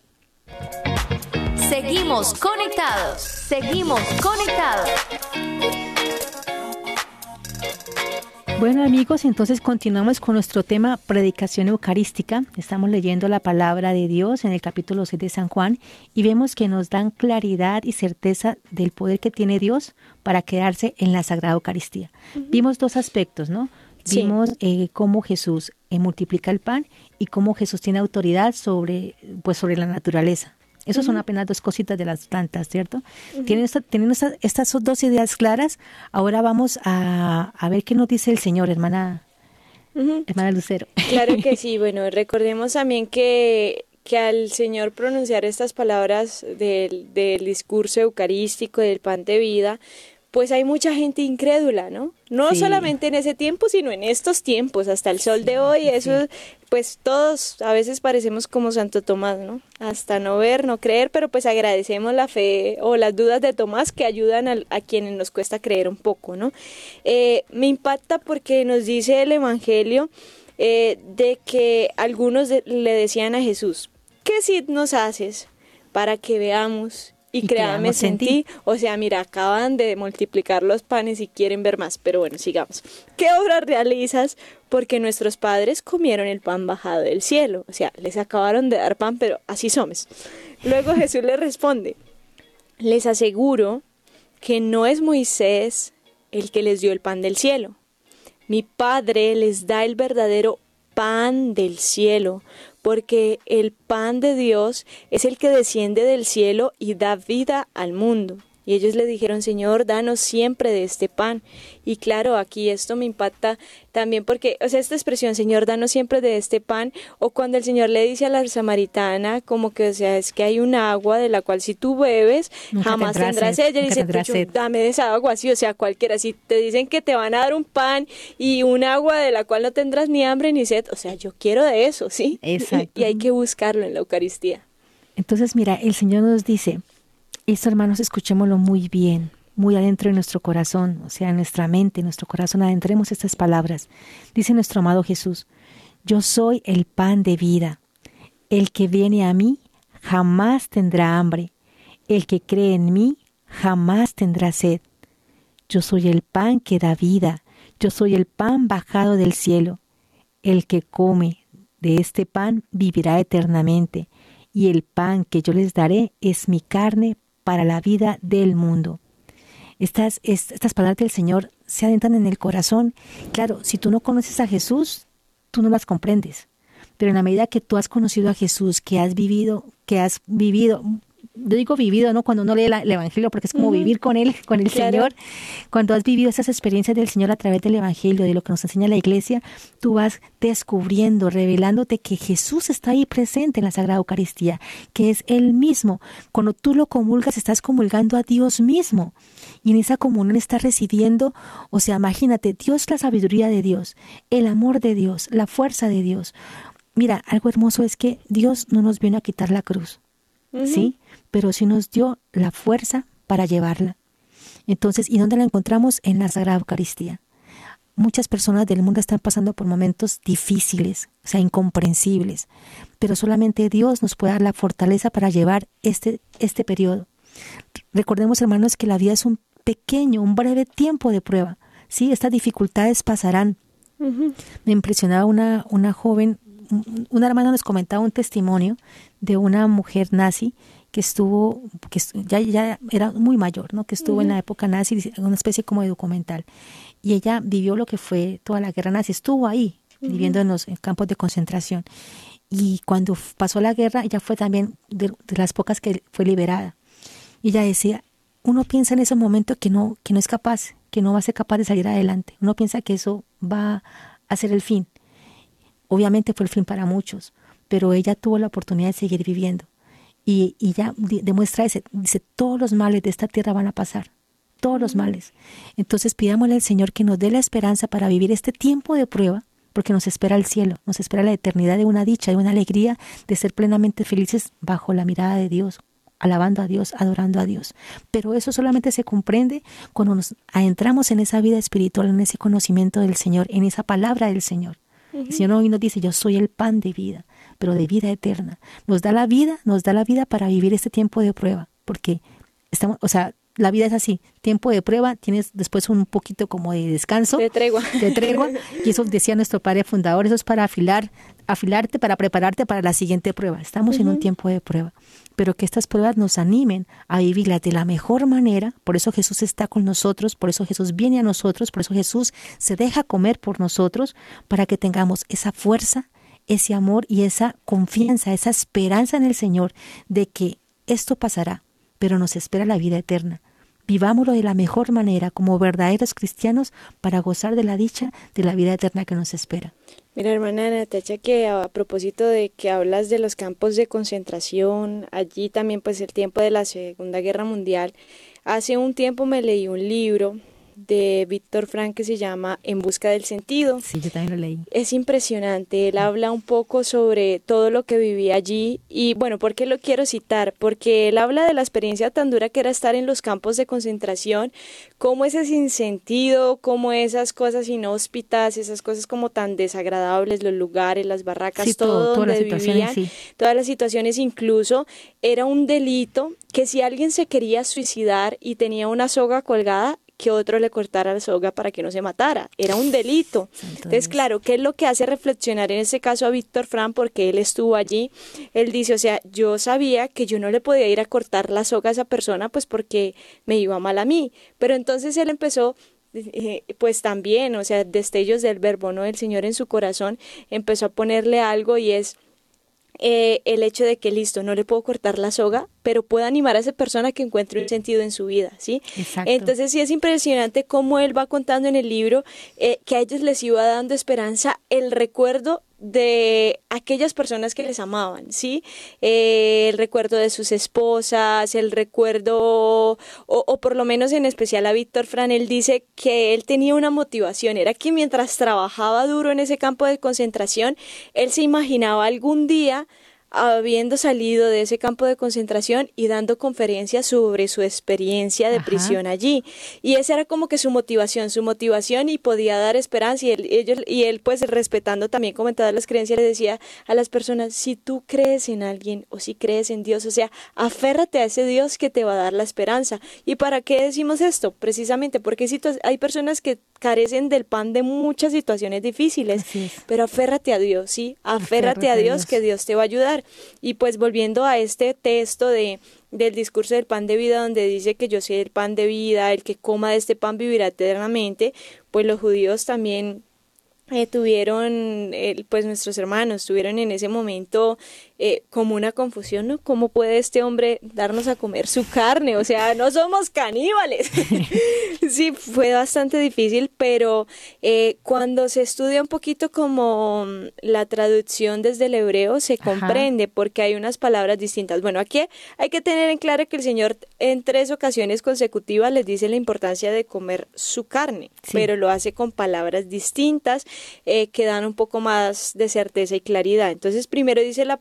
Seguimos conectados. Seguimos conectados. Bueno, amigos, entonces continuamos con nuestro tema predicación eucarística. Estamos leyendo la palabra de Dios en el capítulo 6 de San Juan y vemos que nos dan claridad y certeza del poder que tiene Dios para quedarse en la Sagrada Eucaristía. Vimos dos aspectos, ¿no? Sí. Vimos cómo Jesús multiplica el pan y cómo Jesús tiene autoridad sobre la naturaleza. Esos son apenas dos cositas de las tantas, ¿cierto? Teniendo estas dos ideas claras, ahora vamos a ver qué nos dice el Señor, hermana Lucero. Claro que sí. Bueno, recordemos también que al Señor pronunciar estas palabras del discurso eucarístico, del pan de vida, pues hay mucha gente incrédula, ¿no? No Sí. solamente en ese tiempo, sino en estos tiempos, hasta el sol de hoy, eso, pues todos a veces parecemos como Santo Tomás, ¿no? Hasta no ver, no creer, pero pues agradecemos la fe o las dudas de Tomás que ayudan a quienes nos cuesta creer un poco, ¿no? Me impacta porque nos dice el Evangelio de que algunos le decían a Jesús, ¿qué signos nos haces para que veamos y creamos en ti? O sea, mira, acaban de multiplicar los panes y quieren ver más, pero bueno, sigamos. ¿Qué obras realizas? Porque nuestros padres comieron el pan bajado del cielo. O sea, les acabaron de dar pan, pero así somos. Luego Jesús les responde, les aseguro que no es Moisés el que les dio el pan del cielo. Mi Padre les da el verdadero pan del cielo, porque el pan de Dios es el que desciende del cielo y da vida al mundo. Y ellos le dijeron, Señor, danos siempre de este pan. Y claro, aquí esto me impacta también porque, o sea, esta expresión, Señor, danos siempre de este pan, o cuando el Señor le dice a la samaritana, como que, o sea, es que hay un agua de la cual si tú bebes, Nunca jamás tendrás sed. Ella dice, dame de esa agua, sí, o sea, cualquiera. Si te dicen que te van a dar un pan y un agua de la cual no tendrás ni hambre ni sed, o sea, yo quiero de eso, ¿sí? Exacto. Y hay que buscarlo en la Eucaristía. Entonces, mira, el Señor nos dice, esto, hermanos, escuchémoslo muy bien, muy adentro de nuestro corazón, o sea, en nuestra mente, en nuestro corazón, adentremos estas palabras. Dice nuestro amado Jesús, yo soy el pan de vida. El que viene a mí jamás tendrá hambre. El que cree en mí jamás tendrá sed. Yo soy el pan que da vida. Yo soy el pan bajado del cielo. El que come de este pan vivirá eternamente. Y el pan que yo les daré es mi carne para la vida del mundo. Estas palabras del Señor se adentran en el corazón. Claro, si tú no conoces a Jesús, tú no las comprendes. Pero en la medida que tú has conocido a Jesús, que has vivido, yo digo vivido, ¿no? Cuando uno lee el Evangelio, porque es como vivir con Él, con el Claro. Señor. Cuando has vivido esas experiencias del Señor a través del Evangelio, de lo que nos enseña la Iglesia, tú vas descubriendo, revelándote que Jesús está ahí presente en la Sagrada Eucaristía, que es Él mismo. Cuando tú lo comulgas, estás comulgando a Dios mismo. Y en esa comunión estás recibiendo, o sea, imagínate, Dios, la sabiduría de Dios, el amor de Dios, la fuerza de Dios. Mira, algo hermoso es que Dios no nos vino a quitar la cruz, ¿sí? Pero sí nos dio la fuerza para llevarla. Entonces, ¿y dónde la encontramos? En la Sagrada Eucaristía. Muchas personas del mundo están pasando por momentos difíciles, o sea, incomprensibles, pero solamente Dios nos puede dar la fortaleza para llevar este periodo. Recordemos, hermanos, que la vida es un breve tiempo de prueba, ¿sí? Estas dificultades pasarán. Me impresionaba una joven, una hermana nos comentaba un testimonio de una mujer nazi que ya era muy mayor, ¿no? Que estuvo en la época nazi, una especie como de documental. Y ella vivió lo que fue toda la guerra nazi, estuvo ahí, viviendo en los campos de concentración. Y cuando pasó la guerra, ella fue también de las pocas que fue liberada. Y ella decía, uno piensa en ese momento que no es capaz, que no va a ser capaz de salir adelante. Uno piensa que eso va a ser el fin. Obviamente fue el fin para muchos, pero ella tuvo la oportunidad de seguir viviendo. Y ya demuestra dice, todos los males de esta tierra van a pasar, todos los males. Entonces pidámosle al Señor que nos dé la esperanza para vivir este tiempo de prueba, porque nos espera el cielo, nos espera la eternidad de una dicha, de una alegría, de ser plenamente felices bajo la mirada de Dios, alabando a Dios, adorando a Dios. Pero eso solamente se comprende cuando nos adentramos en esa vida espiritual, en ese conocimiento del Señor, en esa palabra del Señor. El Señor hoy nos dice, yo soy el pan de vida, pero de vida eterna. Nos da la vida para vivir este tiempo de prueba, porque la vida es así, tiempo de prueba, tienes después un poquito como de descanso. De tregua. Y eso decía nuestro padre fundador, eso es para afilarte, para prepararte para la siguiente prueba. Estamos en un tiempo de prueba, pero que estas pruebas nos animen a vivirlas de la mejor manera. Por eso Jesús está con nosotros, por eso Jesús viene a nosotros, por eso Jesús se deja comer por nosotros, para que tengamos esa fuerza, ese amor y esa confianza, esa esperanza en el Señor de que esto pasará, pero nos espera la vida eterna. Vivámoslo de la mejor manera como verdaderos cristianos para gozar de la dicha de la vida eterna que nos espera. Mira, hermana Natacha, que a propósito de que hablas de los campos de concentración, allí también pues el tiempo de la Segunda Guerra Mundial, Hace un tiempo me leí un libro de Víctor Frank que se llama En busca del sentido. Sí, yo también lo leí. Es impresionante, él habla un poco sobre todo lo que viví allí y bueno, ¿por qué lo quiero citar? Porque él habla de la experiencia tan dura que era estar en los campos de concentración, cómo ese sinsentido, cómo esas cosas inhóspitas, esas cosas como tan desagradables, los lugares, las barracas, Sí, todo todas donde las situaciones, vivían, sí. todas las situaciones, incluso era un delito que si alguien se quería suicidar y tenía una soga colgada, que otro le cortara la soga para que no se matara. Era un delito. Entonces, claro, ¿qué es lo que hace reflexionar en este caso a Víctor Frank? Porque él estuvo allí. Él dice, o sea, yo sabía que yo no le podía ir a cortar la soga a esa persona, pues porque me iba mal a mí. Pero entonces él empezó pues también, o sea, destellos del verbo, ¿no? El Señor en su corazón empezó a ponerle algo y es el hecho de que listo, no le puedo cortar la soga, pero puedo animar a esa persona que encuentre un sentido en su vida, ¿sí? Exacto. Entonces sí es impresionante cómo él va contando en el libro que a ellos les iba dando esperanza el recuerdo de aquellas personas que les amaban, ¿sí? El recuerdo de sus esposas, el recuerdo, o por lo menos en especial a Víctor Frank, él dice que él tenía una motivación, era que mientras trabajaba duro en ese campo de concentración, él se imaginaba algún día habiendo salido de ese campo de concentración y dando conferencias sobre su experiencia de prisión allí. Y esa era como que su motivación y podía dar esperanza. Y él pues respetando también como en todas las creencias le decía a las personas, si tú crees en alguien o si crees en Dios, o sea, aférrate a ese Dios que te va a dar la esperanza. ¿Y para qué decimos esto? Precisamente porque hay personas que carecen del pan de muchas situaciones difíciles, pero aférrate a Dios, ¿sí? Aférrate a Dios, que Dios te va a ayudar. Y pues volviendo a este texto del discurso del pan de vida, donde dice que yo soy el pan de vida, el que coma de este pan vivirá eternamente, pues los judíos también tuvieron, pues nuestros hermanos tuvieron en ese momento como una confusión, ¿no? ¿Cómo puede este hombre darnos a comer su carne? O sea, no somos caníbales. Sí, fue bastante difícil, pero cuando se estudia un poquito como la traducción desde el hebreo, se comprende porque hay unas palabras distintas. Bueno, aquí hay que tener en claro que el Señor en 3 ocasiones consecutivas les dice la importancia de comer su carne, pero lo hace con palabras distintas que dan un poco más de certeza y claridad. Entonces, primero dice la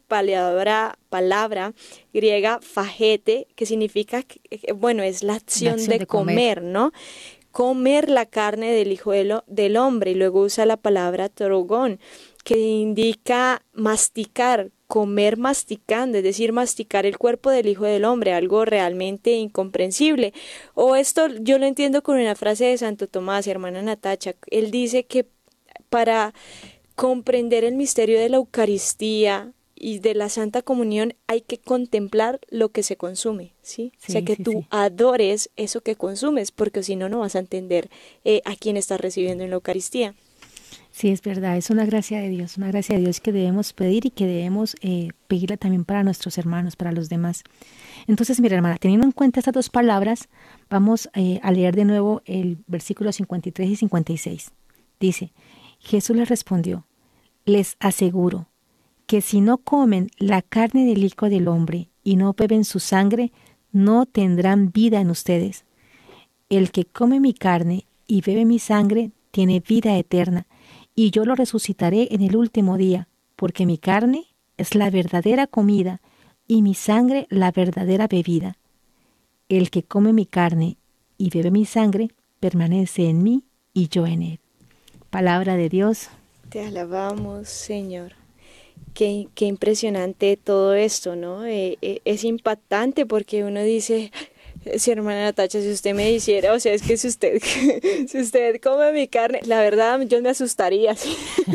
palabra griega fagete, que significa, bueno, es la acción de comer, ¿no? Comer la carne del Hijo del Hombre, y luego usa la palabra trogón, que indica masticar, comer masticando, es decir, masticar el cuerpo del Hijo del Hombre, algo realmente incomprensible. O esto yo lo entiendo con una frase de Santo Tomás, hermana Natacha. Él dice que para comprender el misterio de la Eucaristía y de la Santa Comunión hay que contemplar lo que se consume, ¿sí? O sea, que tú adores eso que consumes, porque si no, no vas a entender a quién estás recibiendo en la Eucaristía. Sí, es verdad, es una gracia de Dios que debemos pedir y que debemos pedirla también para nuestros hermanos, para los demás. Entonces, mira, hermana, teniendo en cuenta estas 2 palabras, vamos a leer de nuevo el versículo 53 y 56. Dice, Jesús les respondió, les aseguro que si no comen la carne del Hijo del Hombre y no beben su sangre, no tendrán vida en ustedes. El que come mi carne y bebe mi sangre tiene vida eterna, y yo lo resucitaré en el último día, porque mi carne es la verdadera comida y mi sangre la verdadera bebida. El que come mi carne y bebe mi sangre permanece en mí y yo en él. Palabra de Dios. Te alabamos, Señor. Qué impresionante todo esto, ¿no? Es impactante porque uno dice, sí, hermana Natacha, si usted me hiciera, o sea, es que si usted come mi carne, la verdad yo me asustaría. ¿Sí?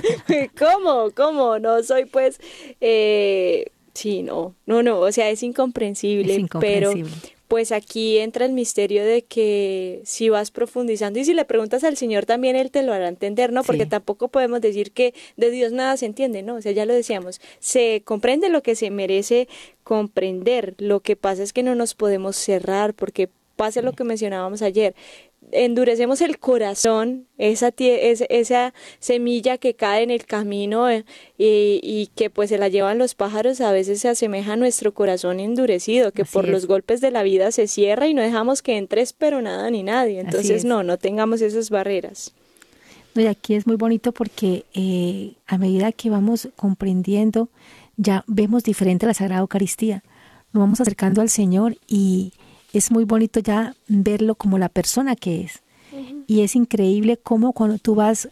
¿Cómo? No soy pues, sí, no, o sea, es incomprensible, pero pues aquí entra el misterio de que si vas profundizando y si le preguntas al Señor también Él te lo hará entender, ¿no? Porque tampoco podemos decir que de Dios nada se entiende, ¿no? O sea, ya lo decíamos, se comprende lo que se merece comprender. Lo que pasa es que no nos podemos cerrar porque pasa lo que mencionábamos ayer. endurecemos el corazón, esa semilla que cae en el camino y que pues se la llevan los pájaros, a veces se asemeja a nuestro corazón endurecido, que por los golpes de la vida se cierra y no dejamos que entre pero nada ni nadie. Entonces no tengamos esas barreras. No, y aquí es muy bonito porque a medida que vamos comprendiendo, ya vemos diferente la Sagrada Eucaristía. Nos vamos acercando al Señor y es muy bonito ya verlo como la persona que es. Uh-huh. Y es increíble cómo cuando tú vas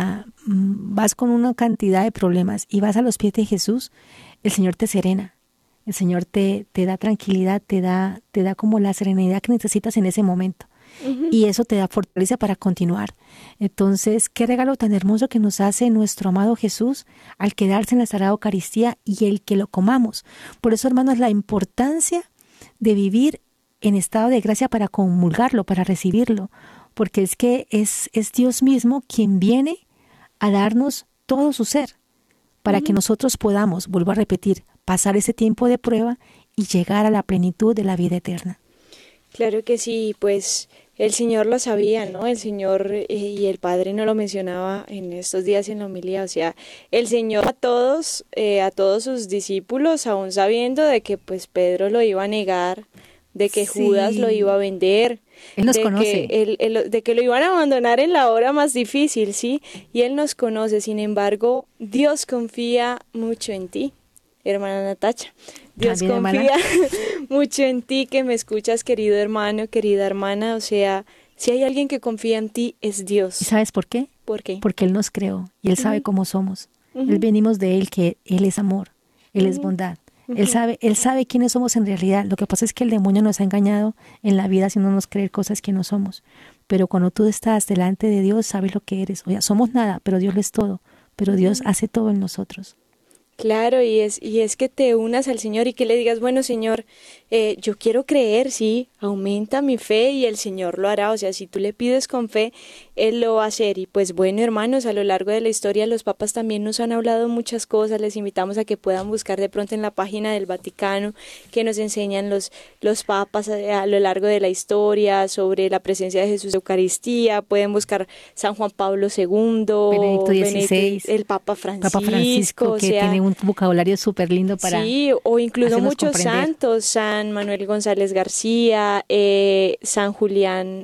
con una cantidad de problemas y vas a los pies de Jesús, el Señor te serena. El Señor te da tranquilidad, te da como la serenidad que necesitas en ese momento. Uh-huh. Y eso te da fortaleza para continuar. Entonces, qué regalo tan hermoso que nos hace nuestro amado Jesús al quedarse en la Sagrada Eucaristía y el que lo comamos. Por eso, hermanos, la importancia de vivir en estado de gracia para comulgarlo, para recibirlo, porque es que es Dios mismo quien viene a darnos todo su ser, para que nosotros podamos, vuelvo a repetir, pasar ese tiempo de prueba y llegar a la plenitud de la vida eterna. Claro que sí, pues el Señor lo sabía, ¿no? El Señor y el Padre no lo mencionaba en estos días en la homilía, o sea, el Señor a todos sus discípulos, aún sabiendo de que pues Pedro lo iba a negar, de que Judas lo iba a vender, Él nos conoce. De que lo iban a abandonar en la hora más difícil, ¿sí? Y Él nos conoce, sin embargo, Dios confía mucho en ti, hermana Natacha. Dios también, confía hermana, mucho en ti, que me escuchas, querido hermano, querida hermana, o sea, si hay alguien que confía en ti, es Dios. ¿Y sabes por qué? ¿Por qué? Porque Él nos creó y Él sabe cómo somos. Él venimos de Él, que Él es amor, Él es bondad. Él sabe quiénes somos en realidad. Lo que pasa es que el demonio nos ha engañado en la vida haciéndonos creer cosas que no somos. Pero cuando tú estás delante de Dios, sabes lo que eres. O sea, somos nada, pero Dios lo es todo. Pero Dios hace todo en nosotros. Claro, y es que te unas al Señor y que le digas, bueno, Señor, yo quiero creer, sí, aumenta mi fe y el Señor lo hará. O sea, si tú le pides con fe, Él lo va a hacer. Y pues bueno, hermanos, a lo largo de la historia los papas también nos han hablado muchas cosas. Les invitamos a que puedan buscar de pronto en la página del Vaticano que nos enseñan los papas a lo largo de la historia sobre la presencia de Jesús en Eucaristía. Pueden buscar San Juan Pablo II, Benedicto XVI, el Papa Francisco, que tiene un vocabulario súper lindo para... Sí, o incluso muchos comprender. santos, San Manuel González García, San Julián,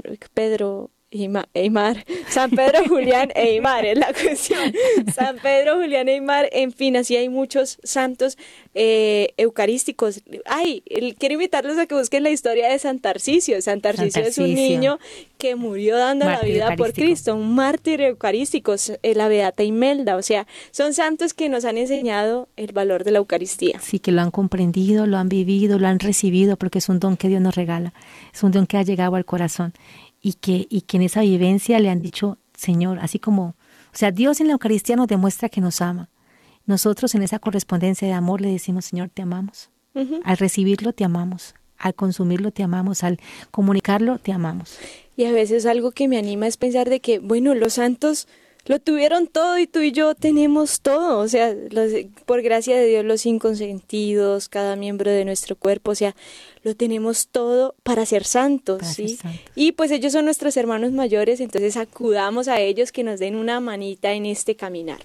San Pedro, Julián e Aymar es la cuestión. San Pedro, Julián e Aymar, en fin, así hay muchos santos eucarísticos. Quiero invitarlos a que busquen la historia de San Tarcisio. San Tarcisio es un niño que murió dando mártir la vida por Cristo, un mártir eucarístico, la Beata Imelda. O sea, son santos que nos han enseñado el valor de la Eucaristía. Sí, que lo han comprendido, lo han vivido, lo han recibido, porque es un don que Dios nos regala, es un don que ha llegado al corazón. Y que en esa vivencia le han dicho, Señor, así como, o sea, Dios en la Eucaristía nos demuestra que nos ama. Nosotros en esa correspondencia de amor le decimos, Señor, te amamos. Al recibirlo te amamos, al consumirlo te amamos, al comunicarlo te amamos. Y a veces algo que me anima es pensar de que, bueno, los santos lo tuvieron todo y tú y yo tenemos todo, o sea, por gracia de Dios los 5 sentidos, cada miembro de nuestro cuerpo, o sea, lo tenemos todo para ser santos, ¿sí? Y pues ellos son nuestros hermanos mayores, entonces acudamos a ellos que nos den una manita en este caminar.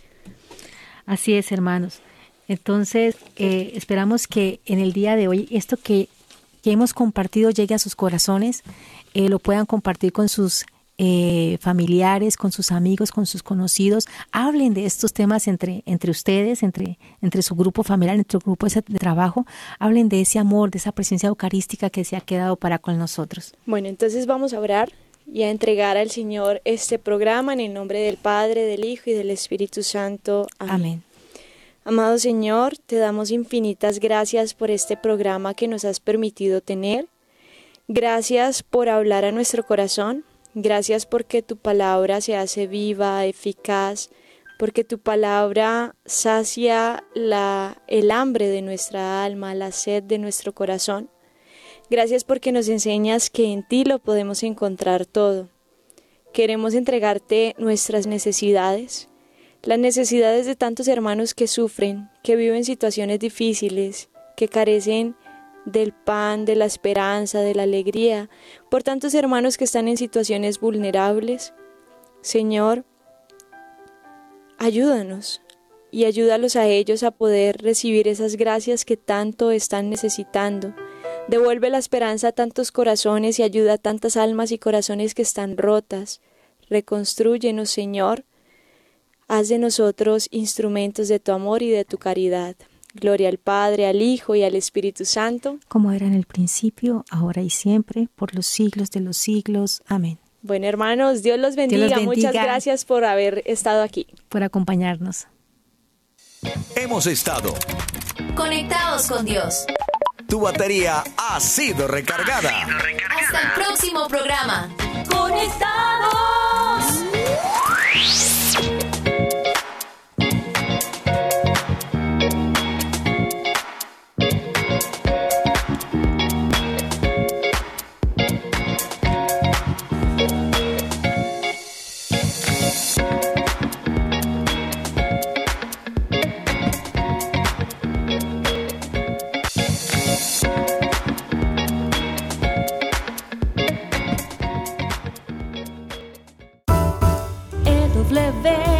Así es, hermanos. Entonces, esperamos que en el día de hoy esto que hemos compartido llegue a sus corazones, lo puedan compartir con sus familiares, con sus amigos, con sus conocidos. Hablen de estos temas entre ustedes, entre su grupo familiar, entre su grupo de trabajo. Hablen de ese amor, de esa presencia eucarística que se ha quedado para con nosotros. Bueno, entonces vamos a orar y a entregar al Señor este programa en el nombre del Padre, del Hijo y del Espíritu Santo. Amén. Amado Señor, te damos infinitas gracias por este programa que nos has permitido tener. Gracias por hablar a nuestro corazón. Gracias porque tu palabra se hace viva, eficaz, porque tu palabra sacia el hambre de nuestra alma, la sed de nuestro corazón. Gracias porque nos enseñas que en ti lo podemos encontrar todo. Queremos entregarte nuestras necesidades, las necesidades de tantos hermanos que sufren, que viven situaciones difíciles, que carecen del pan, de la esperanza, de la alegría, por tantos hermanos que están en situaciones vulnerables. Señor, ayúdanos y ayúdalos a ellos a poder recibir esas gracias que tanto están necesitando. Devuelve la esperanza a tantos corazones y ayuda a tantas almas y corazones que están rotas. Reconstrúyenos, Señor. Haz de nosotros instrumentos de tu amor y de tu caridad. Gloria al Padre, al Hijo y al Espíritu Santo. Como era en el principio, ahora y siempre, por los siglos de los siglos. Amén. Bueno, hermanos, Dios los bendiga. Dios los bendiga. Muchas gracias por haber estado aquí. Por acompañarnos. Hemos estado. Conectados con Dios. Tu batería ha sido recargada. Hasta el próximo programa. Conectados. W